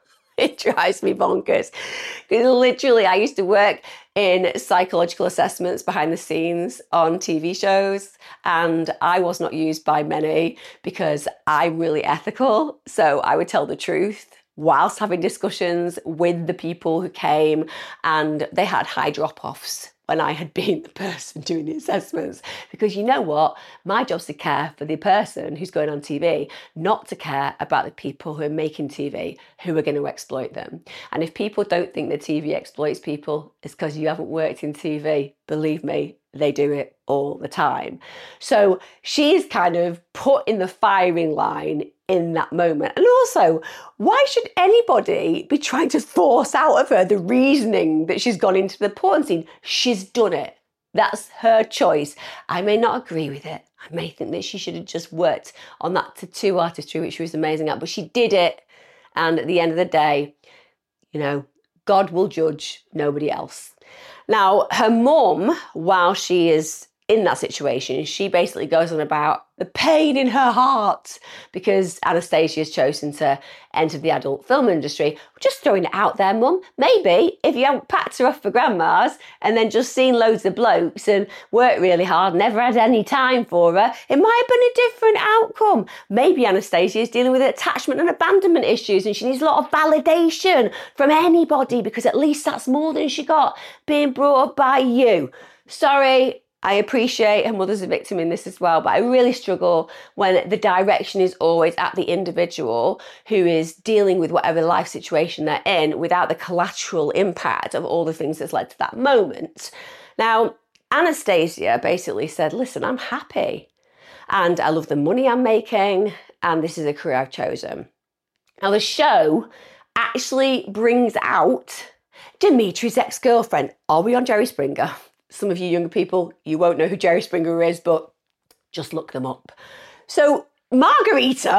it drives me bonkers. Because literally, I used to work in psychological assessments behind the scenes on TV shows, and I was not used by many because I'm really ethical. So I would tell the truth whilst having discussions with the people who came, and they had high drop-offs when I had been the person doing the assessments. Because you know what? My job's to care for the person who's going on TV, not to care about the people who are making TV, who are going to exploit them. And if people don't think that TV exploits people, it's because you haven't worked in TV. Believe me, they do it all the time. So she's kind of put in the firing line in that moment. And also, why should anybody be trying to force out of her the reasoning that she's gone into the porn scene? She's done it. That's her choice. I may not agree with it. I may think that she should have just worked on that tattoo artistry, which she was amazing at, but she did it. And at the end of the day, you know, God will judge, nobody else. Now, her mum, while she is in that situation, she basically goes on about the pain in her heart because Anastasia has chosen to enter the adult film industry. Just throwing it out there, mum. Maybe if you hadn't packed her off for grandma's and then just seen loads of blokes and worked really hard, never had any time for her, it might have been a different outcome. Maybe Anastasia is dealing with attachment and abandonment issues and she needs a lot of validation from anybody, because at least that's more than she got being brought up by you. Sorry, I appreciate her mother's a victim in this as well, but I really struggle when the direction is always at the individual who is dealing with whatever life situation they're in without the collateral impact of all the things that's led to that moment. Now, Anastasia basically said, listen, I'm happy and I love the money I'm making and this is a career I've chosen. Now, the show actually brings out Dimitri's ex-girlfriend. Are we on Jerry Springer? Some of you younger people, you won't know who Jerry Springer is, but just look them up. So Margarita,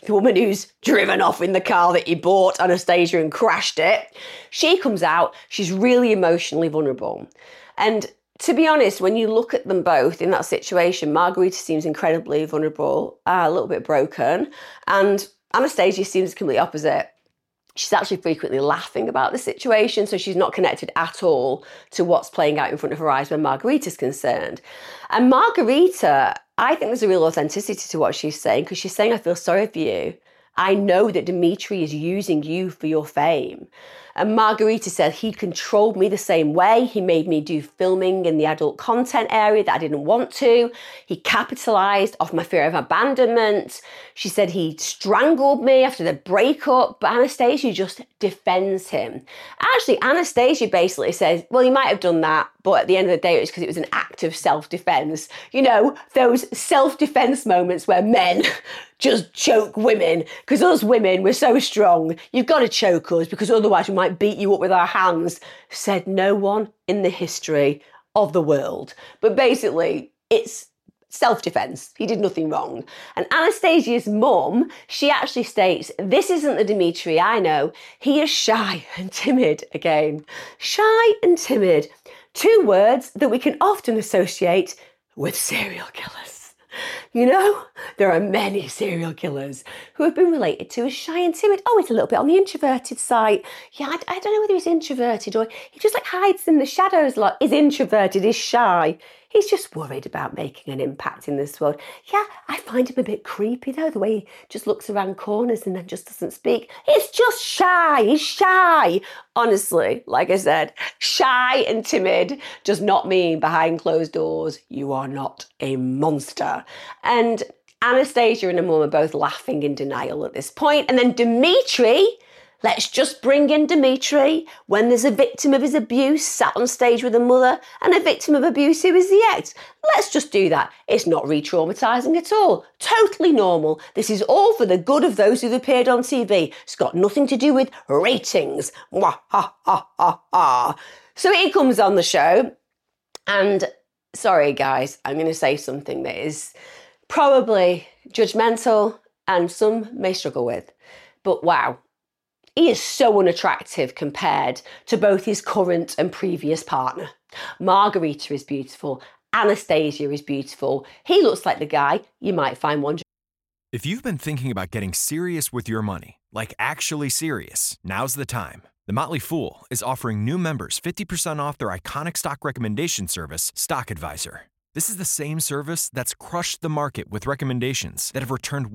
the woman who's driven off in the car that he bought, Anastasia, and crashed it. She comes out, she's really emotionally vulnerable. And to be honest, when you look at them both in that situation, Margarita seems incredibly vulnerable, a little bit broken, and Anastasia seems completely opposite. She's actually frequently laughing about the situation, so she's not connected at all to what's playing out in front of her eyes when Margarita's concerned. And Margarita, I think there's a real authenticity to what she's saying, because she's saying, I feel sorry for you. I know that Dimitri is using you for your fame. And Margarita said, he controlled me the same way. He made me do filming in the adult content area that I didn't want to. He capitalized off my fear of abandonment. She said he strangled me after the breakup, but Anastasia just defends him. Actually, Anastasia basically says, well, he might have done that, but at the end of the day, it was because it was an act of self-defense. You know, those self-defense moments where men just choke women, because us women, we're so strong. You've got to choke us, because otherwise we might beat you up with our hands, said no one in the history of the world. But basically, it's self-defense. He did nothing wrong. And Anastasia's mum, she actually states, this isn't the Dimitri I know. He is shy and timid again. Shy and timid. Two words that we can often associate with serial killers. You know, there are many serial killers who have been related to as shy and timid. Oh, it's a little bit on the introverted side. Yeah, I don't know whether he's introverted or he just like hides in the shadows a lot. Is introverted, is shy. He's just worried about making an impact in this world. Yeah, I find him a bit creepy though, the way he just looks around corners and then just doesn't speak. It's just shy, he's shy. Honestly, like I said, shy and timid does not mean behind closed doors, you are not a monster. And Anastasia and her mum are both laughing in denial at this point. And then Dimitri, let's just bring in Dimitri when there's a victim of his abuse sat on stage with a mother and a victim of abuse who is the ex. Let's just do that. It's not re-traumatising at all. Totally normal. This is all for the good of those who've appeared on TV. It's got nothing to do with ratings. Mwah, ha, ha, ha, ha. So he comes on the show and, sorry guys, I'm going to say something that is probably judgmental and some may struggle with. But wow. He is so unattractive compared to both his current and previous partner. Margarita is beautiful. Anastasia is beautiful. He looks like the guy you might find one. If you've been thinking about getting serious with your money, like actually serious, now's the time. The Motley Fool is offering new members 50% off their iconic stock recommendation service, Stock Advisor. This is the same service that's crushed the market with recommendations that have returned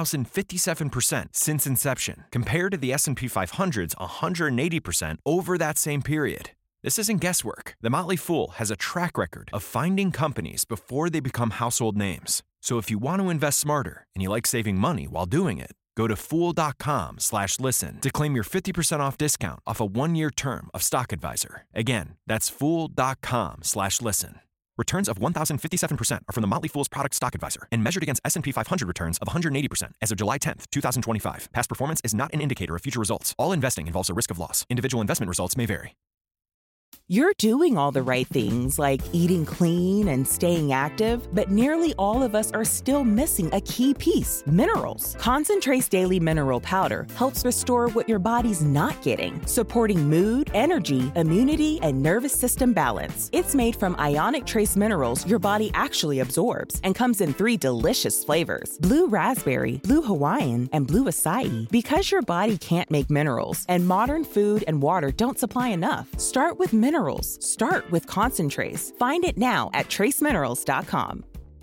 1,057% since inception, compared to the S&P 500's 180% over that same period. This isn't guesswork. The Motley Fool has a track record of finding companies before they become household names. So if you want to invest smarter and you like saving money while doing it, go to Fool.com/listen to claim your 50% off discount off a 1-year term of Stock Advisor. Again, that's Fool.com/listen. Returns of 1,057% are from the Motley Fool's product Stock Advisor and measured against S&P 500 returns of 180% as of July 10th, 2025. Past performance is not an indicator of future results. All investing involves a risk of loss. Individual investment results may vary. You're doing all the right things like eating clean and staying active, but nearly all of us are still missing a key piece, minerals. Concentrate's Daily Mineral Powder helps restore what your body's not getting, supporting mood, energy, immunity, and nervous system balance. It's made from ionic trace minerals your body actually absorbs and comes in 3 delicious flavors, blue raspberry, blue Hawaiian, and blue acai. Because your body can't make minerals and modern food and water don't supply enough, start with minerals. Start with Concentrates. Find it now at traceminerals.com.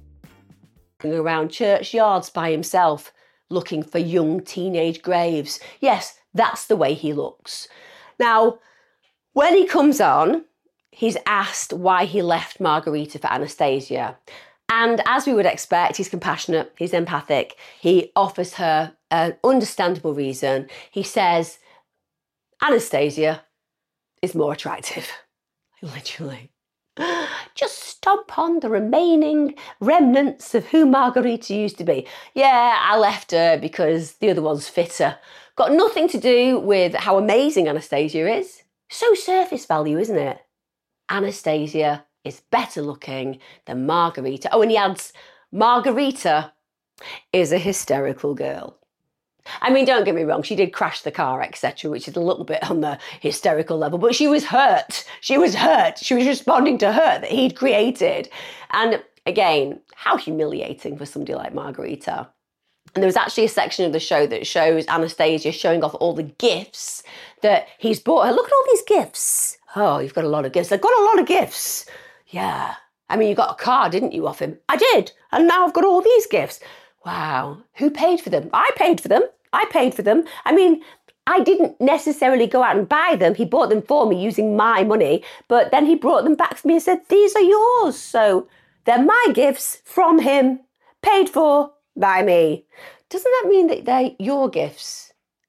Around churchyards by himself, looking for young teenage graves. Yes, that's the way he looks. Now, when he comes on, he's asked why he left Margarita for Anastasia. And as we would expect, he's compassionate, he's empathic. He offers her an understandable reason. He says, Anastasia is more attractive. Literally. Just stomp on the remaining remnants of who Margarita used to be. Yeah, I left her because the other one's fitter. Got nothing to do with how amazing Anastasia is. So surface value, isn't it? Anastasia is better looking than Margarita. Oh, and he adds, Margarita is a hysterical girl. I mean, don't get me wrong, she did crash the car, etc., which is a little bit on the hysterical level, but she was hurt. She was hurt. She was responding to hurt that he'd created. And again, how humiliating for somebody like Margarita. And there was actually a section of the show that shows Anastasia showing off all the gifts that he's bought her. Look at all these gifts. Oh, you've got a lot of gifts. I've got a lot of gifts. Yeah. I mean, you got a car, didn't you, off him? I did. And now I've got all these gifts. Wow. Who paid for them? I paid for them. I paid for them. I mean, I didn't necessarily go out and buy them. He bought them for me using my money. But then he brought them back to me and said, these are yours. So they're my gifts from him, paid for by me. Doesn't that mean that they're your gifts?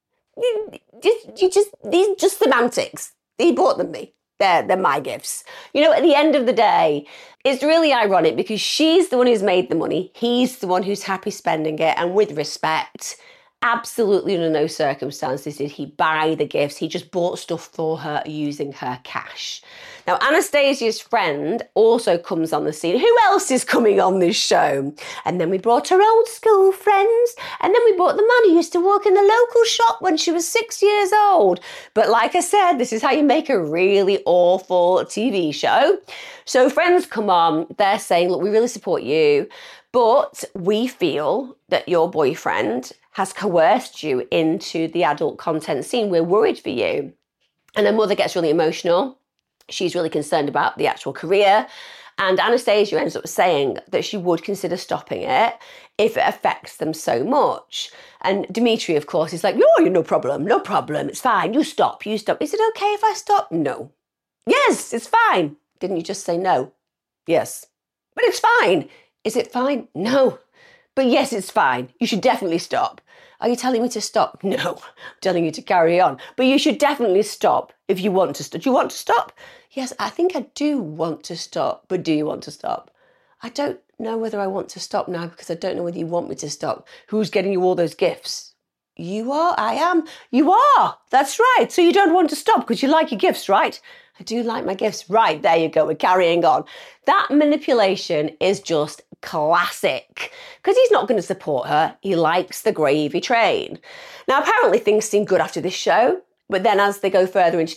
These are just semantics. He bought them me. They're my gifts. You know, at the end of the day, it's really ironic because she's the one who's made the money. He's the one who's happy spending it. And with respect, absolutely under no circumstances did he buy the gifts. He just bought stuff for her using her cash. Now, Anastasia's friend also comes on the scene. Who else is coming on this show? And then we brought her old school friends. And then we brought the man who used to work in the local shop when she was 6 years old. But like I said, this is how you make a really awful TV show. So friends come on. They're saying, look, we really support you, but we feel that your boyfriend has coerced you into the adult content scene. We're worried for you. And her mother gets really emotional. She's really concerned about the actual career. And Anastasia ends up saying that she would consider stopping it if it affects them so much. And Dimitri, of course, is like, oh, no problem, it's fine, you stop. Is it okay if I stop? No. Yes, it's fine. Didn't you just say no? Yes. But it's fine. Is it fine? No. But yes, it's fine. You should definitely stop. Are you telling me to stop? No, I'm telling you to carry on. But you should definitely stop if you want to stop. Do you want to stop? Yes, I think I do want to stop. But do you want to stop? I don't know whether I want to stop now because I don't know whether you want me to stop. Who's getting you all those gifts? You are? I am? You are? That's right. So you don't want to stop because you like your gifts, right? I do like my gifts. Right, there you go. We're carrying on. That manipulation is just classic because he's not going to support her. He likes the gravy train. Now, apparently things seem good after this show, but then as they go further into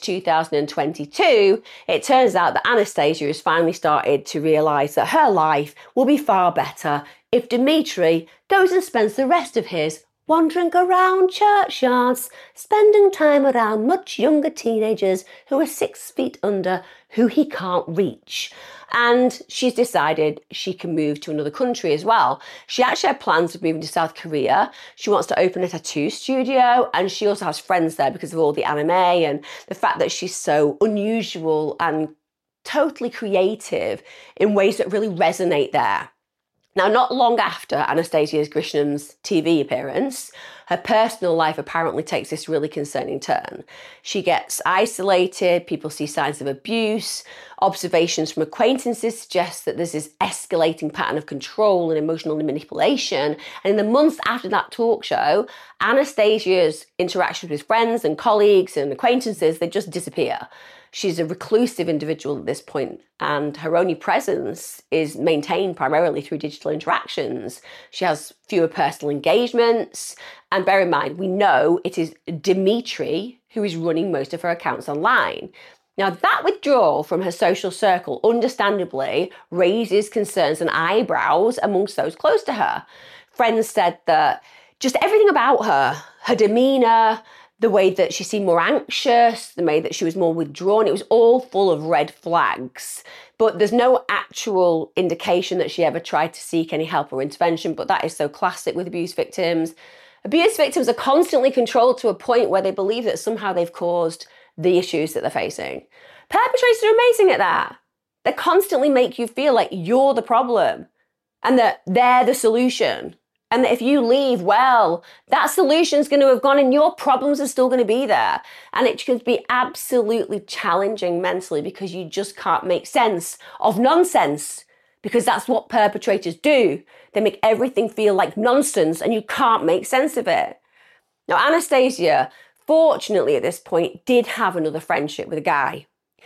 2022, it turns out that Anastasia has finally started to realise that her life will be far better if Dimitri goes and spends the rest of his wandering around churchyards, spending time around much younger teenagers who are 6 feet under, who he can't reach. And she's decided she can move to another country as well. She actually had plans of moving to South Korea. She wants to open a tattoo studio, and she also has friends there because of all the anime and the fact that she's so unusual and totally creative in ways that really resonate there. Now, not long after Anastasia Grisham's TV appearance, her personal life apparently takes this really concerning turn. She gets isolated, people see signs of abuse, observations from acquaintances suggest that there's this escalating pattern of control and emotional manipulation. And in the months after that talk show, Anastasia's interactions with friends and colleagues and acquaintances, they just disappear. She's a reclusive individual at this point, and her only presence is maintained primarily through digital interactions. She has fewer personal engagements, and bear in mind, we know it is Dimitri who is running most of her accounts online. Now, that withdrawal from her social circle understandably raises concerns and eyebrows amongst those close to her. Friends said that just everything about her demeanour, the way that she seemed more anxious, the way that she was more withdrawn, it was all full of red flags. But there's no actual indication that she ever tried to seek any help or intervention, but that is so classic with abuse victims. Abuse victims are constantly controlled to a point where they believe that somehow they've caused the issues that they're facing. Perpetrators are amazing at that. They constantly make you feel like you're the problem and that they're the solution. And that if you leave, well, that solution's going to have gone and your problems are still going to be there. And it could be absolutely challenging mentally because you just can't make sense of nonsense, because that's what perpetrators do. They make everything feel like nonsense and you can't make sense of it. Now, Anastasia, fortunately at this point, did have another friendship with a guy.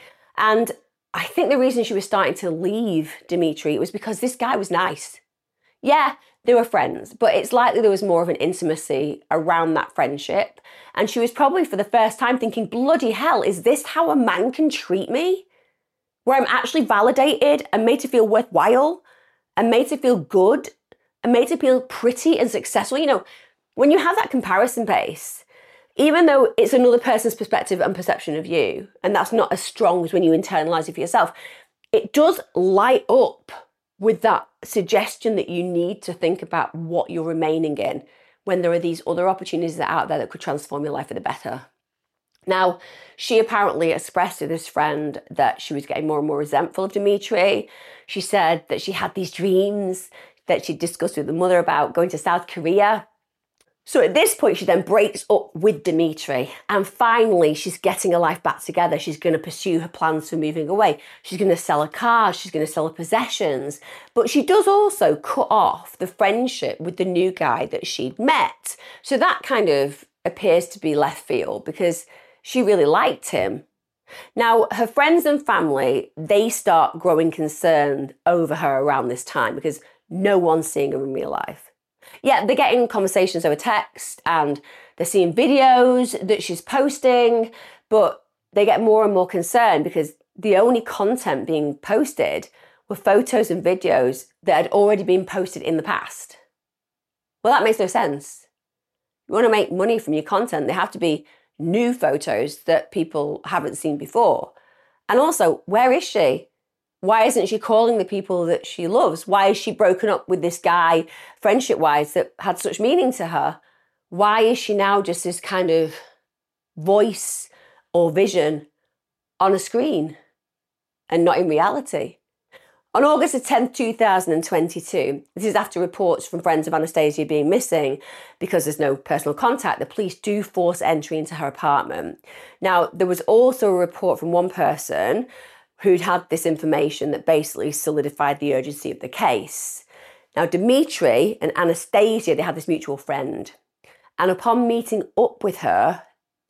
And I think the reason she was starting to leave Dimitri was because this guy was nice. Yeah, They were friends, but it's likely there was more of an intimacy around that friendship. And she was probably for the first time thinking, bloody hell, is this how a man can treat me? Where I'm actually validated and made to feel worthwhile and made to feel good and made to feel pretty and successful. You know, when you have that comparison base, even though it's another person's perspective and perception of you, and that's not as strong as when you internalize it for yourself, it does light up with that suggestion that you need to think about what you're remaining in when there are these other opportunities that are out there that could transform your life for the better. Now, she apparently expressed to this friend that she was getting more and more resentful of Dimitri. She said that she had these dreams that she discussed with the mother about going to South Korea. So at this point, she then breaks up with Dimitri, and finally she's getting her life back together. She's going to pursue her plans for moving away. She's going to sell her car, she's going to sell her possessions, but she does also cut off the friendship with the new guy that she'd met. So that kind of appears to be left field because she really liked him. Now, her friends and family, they start growing concerned over her around this time because no one's seeing her in real life. Yeah, they're getting conversations over text and they're seeing videos that she's posting, but they get more and more concerned because the only content being posted were photos and videos that had already been posted in the past. Well, that makes no sense. You want to make money from your content, they have to be new photos that people haven't seen before. And also, where is she? Why isn't she calling the people that she loves? Why is she broken up with this guy, friendship-wise, that had such meaning to her? Why is she now just this kind of voice or vision on a screen and not in reality? On August the 10th, 2022, this is after reports from friends of Anastasia being missing because there's no personal contact, the police do force entry into her apartment. Now, there was also a report from one person who'd had this information that basically solidified the urgency of the case. Now, Dimitri and Anastasia, they had this mutual friend. And upon meeting up with her,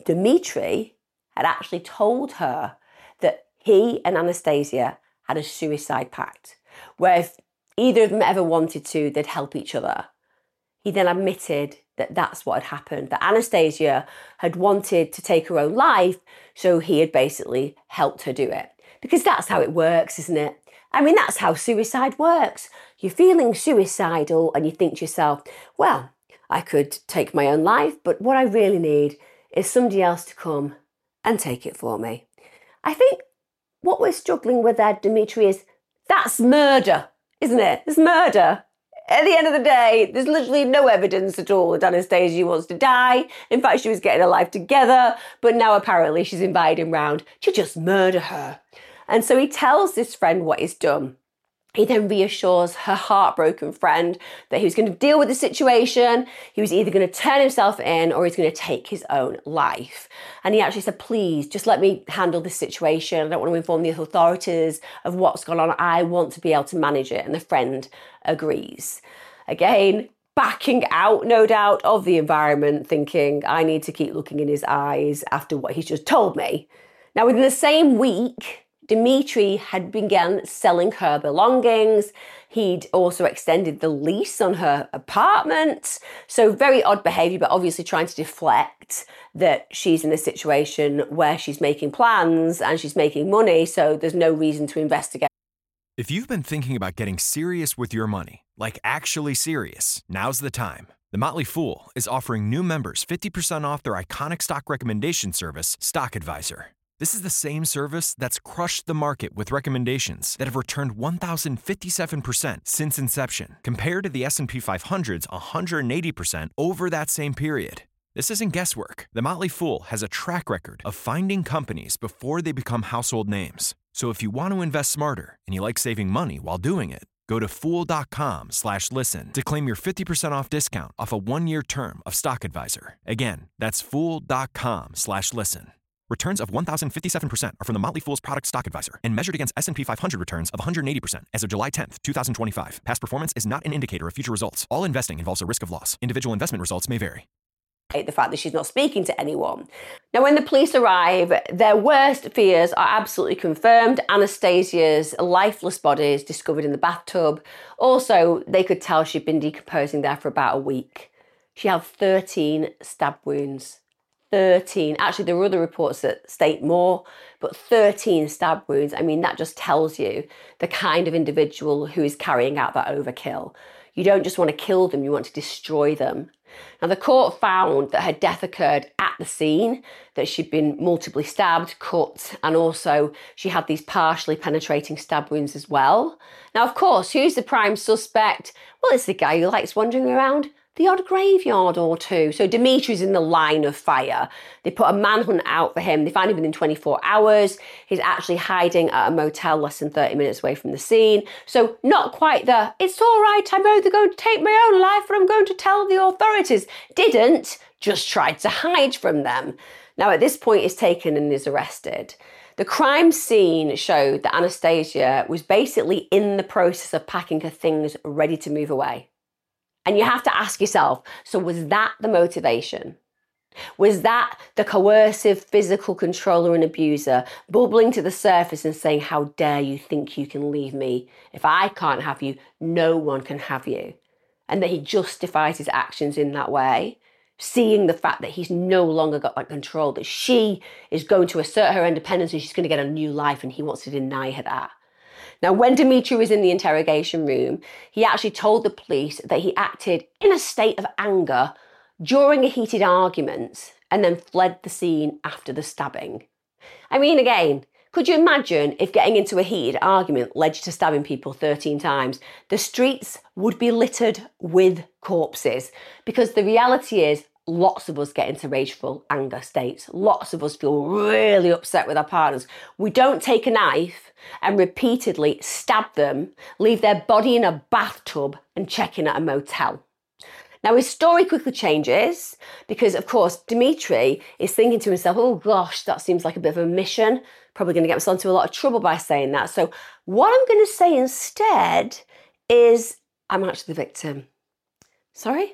Dimitri had actually told her that he and Anastasia had a suicide pact, where if either of them ever wanted to, they'd help each other. He then admitted that that's what had happened, that Anastasia had wanted to take her own life, so he had basically helped her do it. Because that's how it works, isn't it? I mean, that's how suicide works. You're feeling suicidal and you think to yourself, well, I could take my own life, but what I really need is somebody else to come and take it for me. I think what we're struggling with there, Dimitri, is that's murder, isn't it? It's murder. At the end of the day, there's literally no evidence at all that Anastasia wants to die. In fact, she was getting her life together, but now apparently she's invited him round to just murder her. And so he tells this friend what he's done. He then reassures her heartbroken friend that he was going to deal with the situation. He was either going to turn himself in or he's going to take his own life. And he actually said, please, just let me handle this situation. I don't want to inform the authorities of what's gone on. I want to be able to manage it. And the friend agrees. Again, backing out, no doubt, of the environment, thinking, I need to keep looking in his eyes after what he's just told me. Now, within the same week, Dimitri had begun selling her belongings. He'd also extended the lease on her apartment. So very odd behaviour, but obviously trying to deflect that she's in a situation where she's making plans and she's making money, so there's no reason to investigate. If you've been thinking about getting serious with your money, like actually serious, now's the time. The Motley Fool is offering new members 50% off their iconic stock recommendation service, Stock Advisor. This is the same service that's crushed the market with recommendations that have returned 1,057% since inception, compared to the S&P 500's 180% over that same period. This isn't guesswork. The Motley Fool has a track record of finding companies before they become household names. So if you want to invest smarter and you like saving money while doing it, go to Fool.com/listen to claim your 50% off discount off a 1-year term of Stock Advisor. Again, that's Fool.com/listen. Returns of 1,057% are from the Motley Fool's product Stock Advisor and measured against S&P 500 returns of 180% as of July 10th, 2025. Past performance is not an indicator of future results. All investing involves a risk of loss. Individual investment results may vary. the fact that she's not speaking to anyone. Now, when the police arrive, their worst fears are absolutely confirmed. Anastasia's lifeless body is discovered in the bathtub. Also, they could tell she'd been decomposing there for about a week. She had 13 stab wounds. 13. Actually, there are other reports that state more, but 13 stab wounds. I mean, that just tells you the kind of individual who is carrying out that overkill. You don't just want to kill them, you want to destroy them. Now, the court found that her death occurred at the scene, that she'd been multiply stabbed, cut, and also she had these partially penetrating stab wounds as well. Now, of course, who's the prime suspect? Well, it's the guy who likes wandering around the odd graveyard or two. So Dimitri's in the line of fire. They put a manhunt out for him. They find him within 24 hours. He's actually hiding at a motel less than 30 minutes away from the scene. So not quite the, it's all right, I'm either going to take my own life or I'm going to tell the authorities. Didn't, just tried to hide from them. Now at this point he's taken and is arrested. The crime scene showed that Anastasia was basically in the process of packing her things ready to move away. And you have to ask yourself, so was that the motivation? Was that the coercive physical controller and abuser bubbling to the surface and saying, how dare you think you can leave me? If I can't have you, no one can have you. And that he justifies his actions in that way, seeing the fact that he's no longer got that control, that she is going to assert her independence and she's going to get a new life and he wants to deny her that. Now, when Dimitri was in the interrogation room, he actually told the police that he acted in a state of anger during a heated argument and then fled the scene after the stabbing. I mean, again, could you imagine if getting into a heated argument led you to stabbing people 13 times? The streets would be littered with corpses, because the reality is lots of us get into rageful anger states. Lots of us feel really upset with our partners. We don't take a knife and repeatedly stab them, leave their body in a bathtub and check in at a motel. Now his story quickly changes because, of course, Dimitri is thinking to himself, oh gosh, that seems like a bit of a mission. Probably going to get us into a lot of trouble by saying that. So what I'm going to say instead is, I'm actually the victim. Sorry?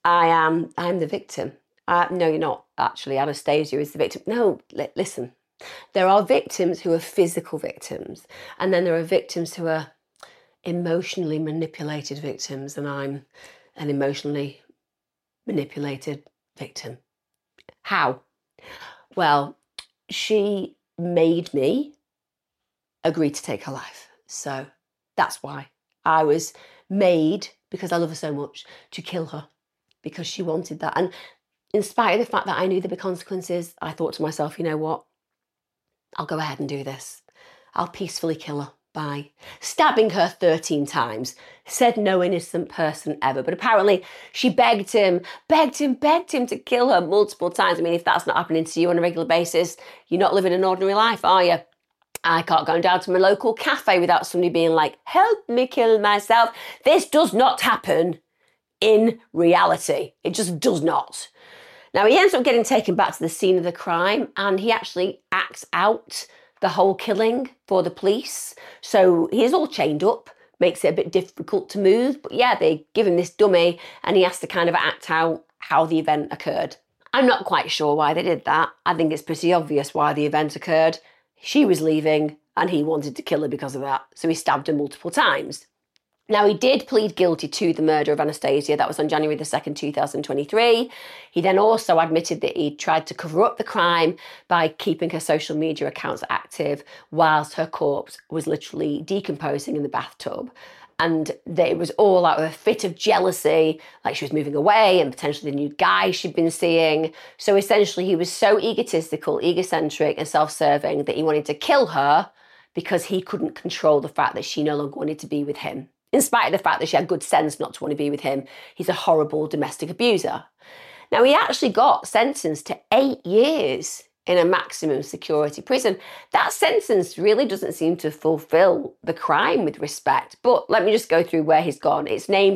I'm the victim. No, you're not, actually. Anastasia is the victim. No, listen. There are victims who are physical victims, and then there are victims who are emotionally manipulated victims, and I'm an emotionally manipulated victim. How? Well, she made me agree to take her life. So that's why I was made, because I love her so much, to kill her. Because she wanted that. And in spite of the fact that I knew there'd be consequences, I thought to myself, you know what? I'll go ahead and do this. I'll peacefully kill her by stabbing her 13 times. Said no innocent person ever. But apparently she begged him to kill her multiple times. I mean, if that's not happening to you on a regular basis, you're not living an ordinary life, are you? I can't go down to my local cafe without somebody being like, help me kill myself. This does not happen in reality. It just does not. Now, he ends up getting taken back to the scene of the crime and he actually acts out the whole killing for the police. So he's all chained up, makes it a bit difficult to move. But yeah, they give him this dummy and he has to kind of act out how the event occurred. I'm not quite sure why they did that. I think it's pretty obvious why the event occurred. She was leaving and he wanted to kill her because of that. So he stabbed her multiple times. Now, he did plead guilty to the murder of Anastasia. That was on January the 2nd, 2023. He then also admitted that he tried to cover up the crime by keeping her social media accounts active whilst her corpse was literally decomposing in the bathtub. And that it was all out of a fit of jealousy, like she was moving away and potentially the new guy she'd been seeing. So essentially, he was so egotistical, egocentric and self-serving that he wanted to kill her because he couldn't control the fact that she no longer wanted to be with him. In spite of the fact that she had good sense not to want to be with him, he's a horrible domestic abuser. Now, he actually got sentenced to 8 years in a maximum security prison. That sentence really doesn't seem to fulfill the crime with respect. But let me just go through where he's gone. It's named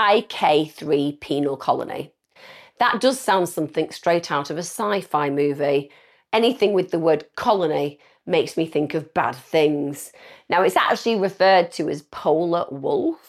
IK3 Penal Colony. That does sound something straight out of a sci-fi movie. Anything with the word colony makes me think of bad things. Now, it's actually referred to as Polar Wolf.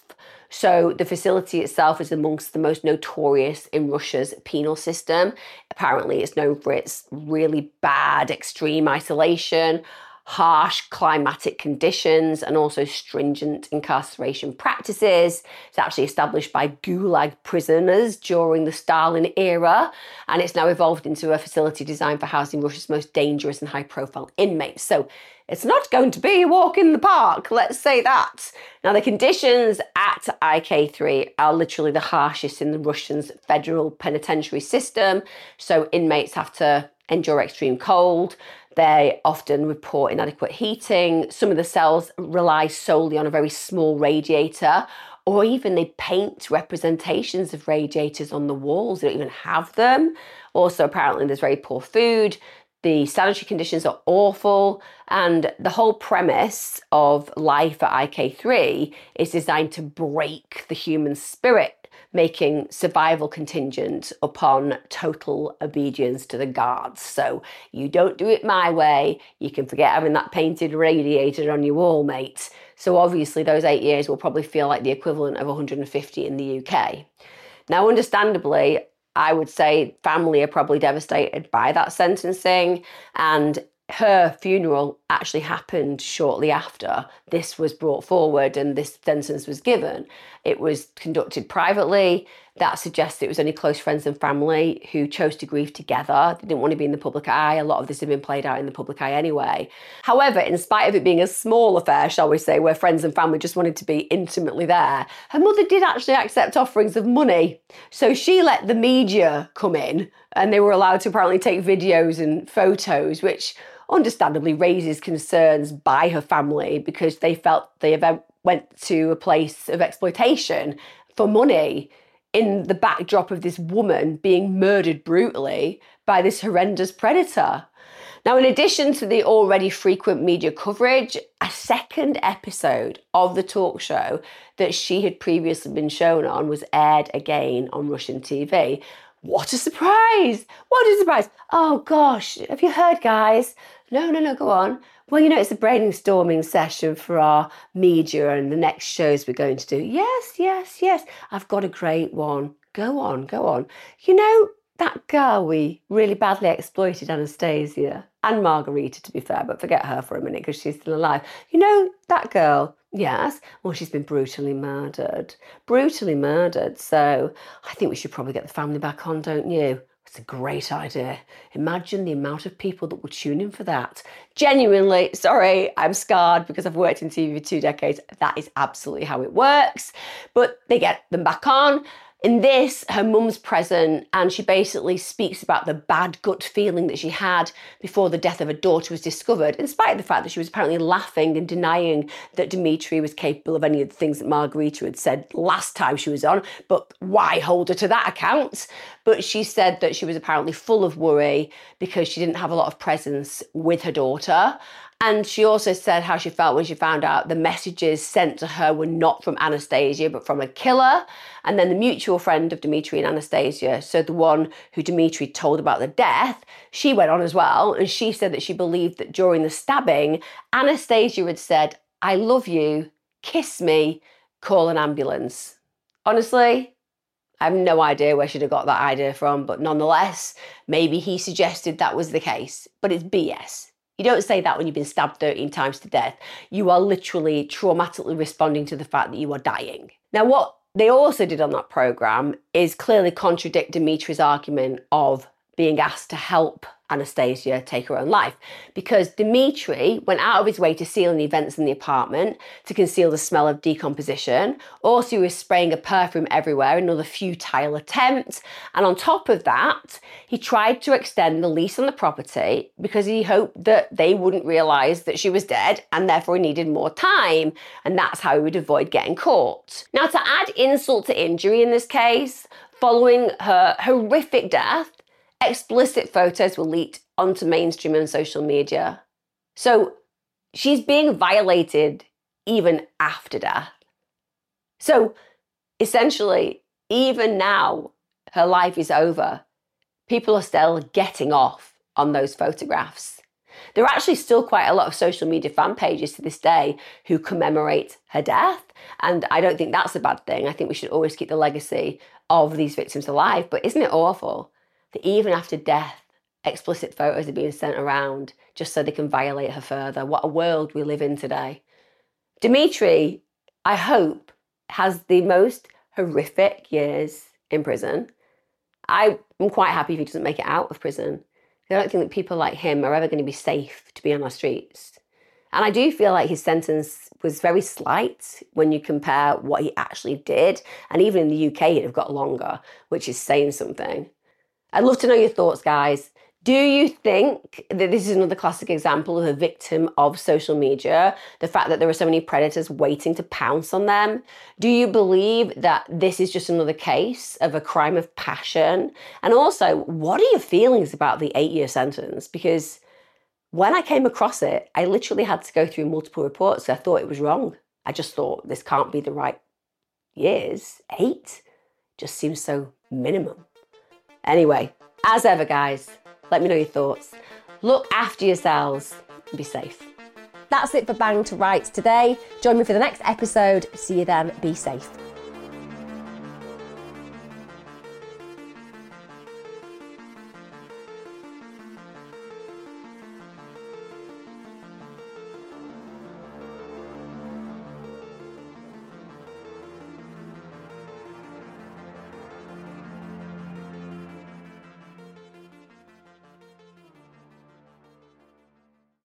So the facility itself is amongst the most notorious in Russia's penal system. Apparently, it's known for its really bad extreme isolation, harsh climatic conditions, and also stringent incarceration practices. It's actually established by Gulag prisoners during the Stalin era, and it's now evolved into a facility designed for housing Russia's most dangerous and high-profile inmates. So it's not going to be a walk in the park, let's say that. Now, the conditions at IK3 are literally the harshest in the Russian's federal penitentiary system. So inmates have to endure extreme cold. They often report inadequate heating. Some of the cells rely solely on a very small radiator, or even they paint representations of radiators on the walls. They don't even have them. Also, apparently, there's very poor food. The sanitary conditions are awful, and the whole premise of life at IK3 is designed to break the human spirit, making survival contingent upon total obedience to the guards. So you don't do it my way, you can forget having that painted radiator on your wall, mate. So obviously those 8 years will probably feel like the equivalent of 150 in the UK. Now, understandably, I would say family are probably devastated by that sentencing, and her funeral actually happened shortly after this was brought forward and this sentence was given. It was conducted privately. That suggests it was only close friends and family who chose to grieve together. They didn't want to be in the public eye. A lot of this had been played out in the public eye anyway. However, in spite of it being a small affair, shall we say, where friends and family just wanted to be intimately there, her mother did actually accept offerings of money. So she let the media come in, and they were allowed to apparently take videos and photos, which understandably raises concerns by her family because they felt the event went to a place of exploitation for money in the backdrop of this woman being murdered brutally by this horrendous predator. Now, in addition to the already frequent media coverage, a second episode of the talk show that she had previously been shown on was aired again on Russian TV. What a surprise! What a surprise! Oh gosh, have you heard, guys? No, go on. Well, you know, it's a brainstorming session for our media and the next shows we're going to do. Yes. I've got a great one. Go on. You know, that girl we really badly exploited, Anastasia, and Margarita, to be fair, but forget her for a minute because she's still alive. You know, that girl? Yes. Well, she's been brutally murdered. So I think we should probably get the family back on, don't you? It's a great idea. Imagine the amount of people that would tune in for that. Genuinely, sorry, I'm scarred because I've worked in TV for 2 decades. That is absolutely how it works. But they get them back on. In this, her mum's present, and she basically speaks about the bad gut feeling that she had before the death of her daughter was discovered, in spite of the fact that she was apparently laughing and denying that Dmitry was capable of any of the things that Margarita had said last time she was on. But why hold her to that account? But she said that she was apparently full of worry because she didn't have a lot of presence with her daughter. And she also said how she felt when she found out the messages sent to her were not from Anastasia, but from a killer. And then the mutual friend of Dmitry and Anastasia, so the one who Dmitry told about the death, she went on as well. And she said that she believed that during the stabbing, Anastasia had said, "I love you, kiss me, call an ambulance." Honestly, I have no idea where she'd have got that idea from, but nonetheless, maybe he suggested that was the case. But it's BS. You don't say that when you've been stabbed 13 times to death. You are literally traumatically responding to the fact that you are dying. Now, what they also did on that programme is clearly contradict Dmitry's argument of being asked to help Anastasia take her own life, because Dmitry went out of his way to seal any vents in the apartment to conceal the smell of decomposition. Also, he was spraying a perfume everywhere, another futile attempt. And on top of that, he tried to extend the lease on the property because he hoped that they wouldn't realise that she was dead and therefore he needed more time. And that's how he would avoid getting caught. Now, to add insult to injury in this case, following her horrific death, explicit photos were leaked onto mainstream and social media. So she's being violated even after death. So essentially, even now her life is over, people are still getting off on those photographs. There are actually still quite a lot of social media fan pages to this day who commemorate her death. And I don't think that's a bad thing. I think we should always keep the legacy of these victims alive. But isn't it awful that even after death, explicit photos are being sent around just so they can violate her further? What a world we live in today. Dimitri, I hope, has the most horrific years in prison. I am quite happy if he doesn't make it out of prison. I don't think that people like him are ever going to be safe to be on our streets. And I do feel like his sentence was very slight when you compare what he actually did. And even in the UK, he'd have got longer, which is saying something. I'd love to know your thoughts, guys. Do you think that this is another classic example of a victim of social media? The fact that there are so many predators waiting to pounce on them? Do you believe that this is just another case of a crime of passion? And also, what are your feelings about the 8-year sentence? Because when I came across it, I literally had to go through multiple reports. I thought it was wrong. I just thought this can't be the right years. 8 just seems so minimum. Anyway, as ever, guys, let me know your thoughts. Look after yourselves and be safe. That's it for Bang to Rights today. Join me for the next episode. See you then. Be safe.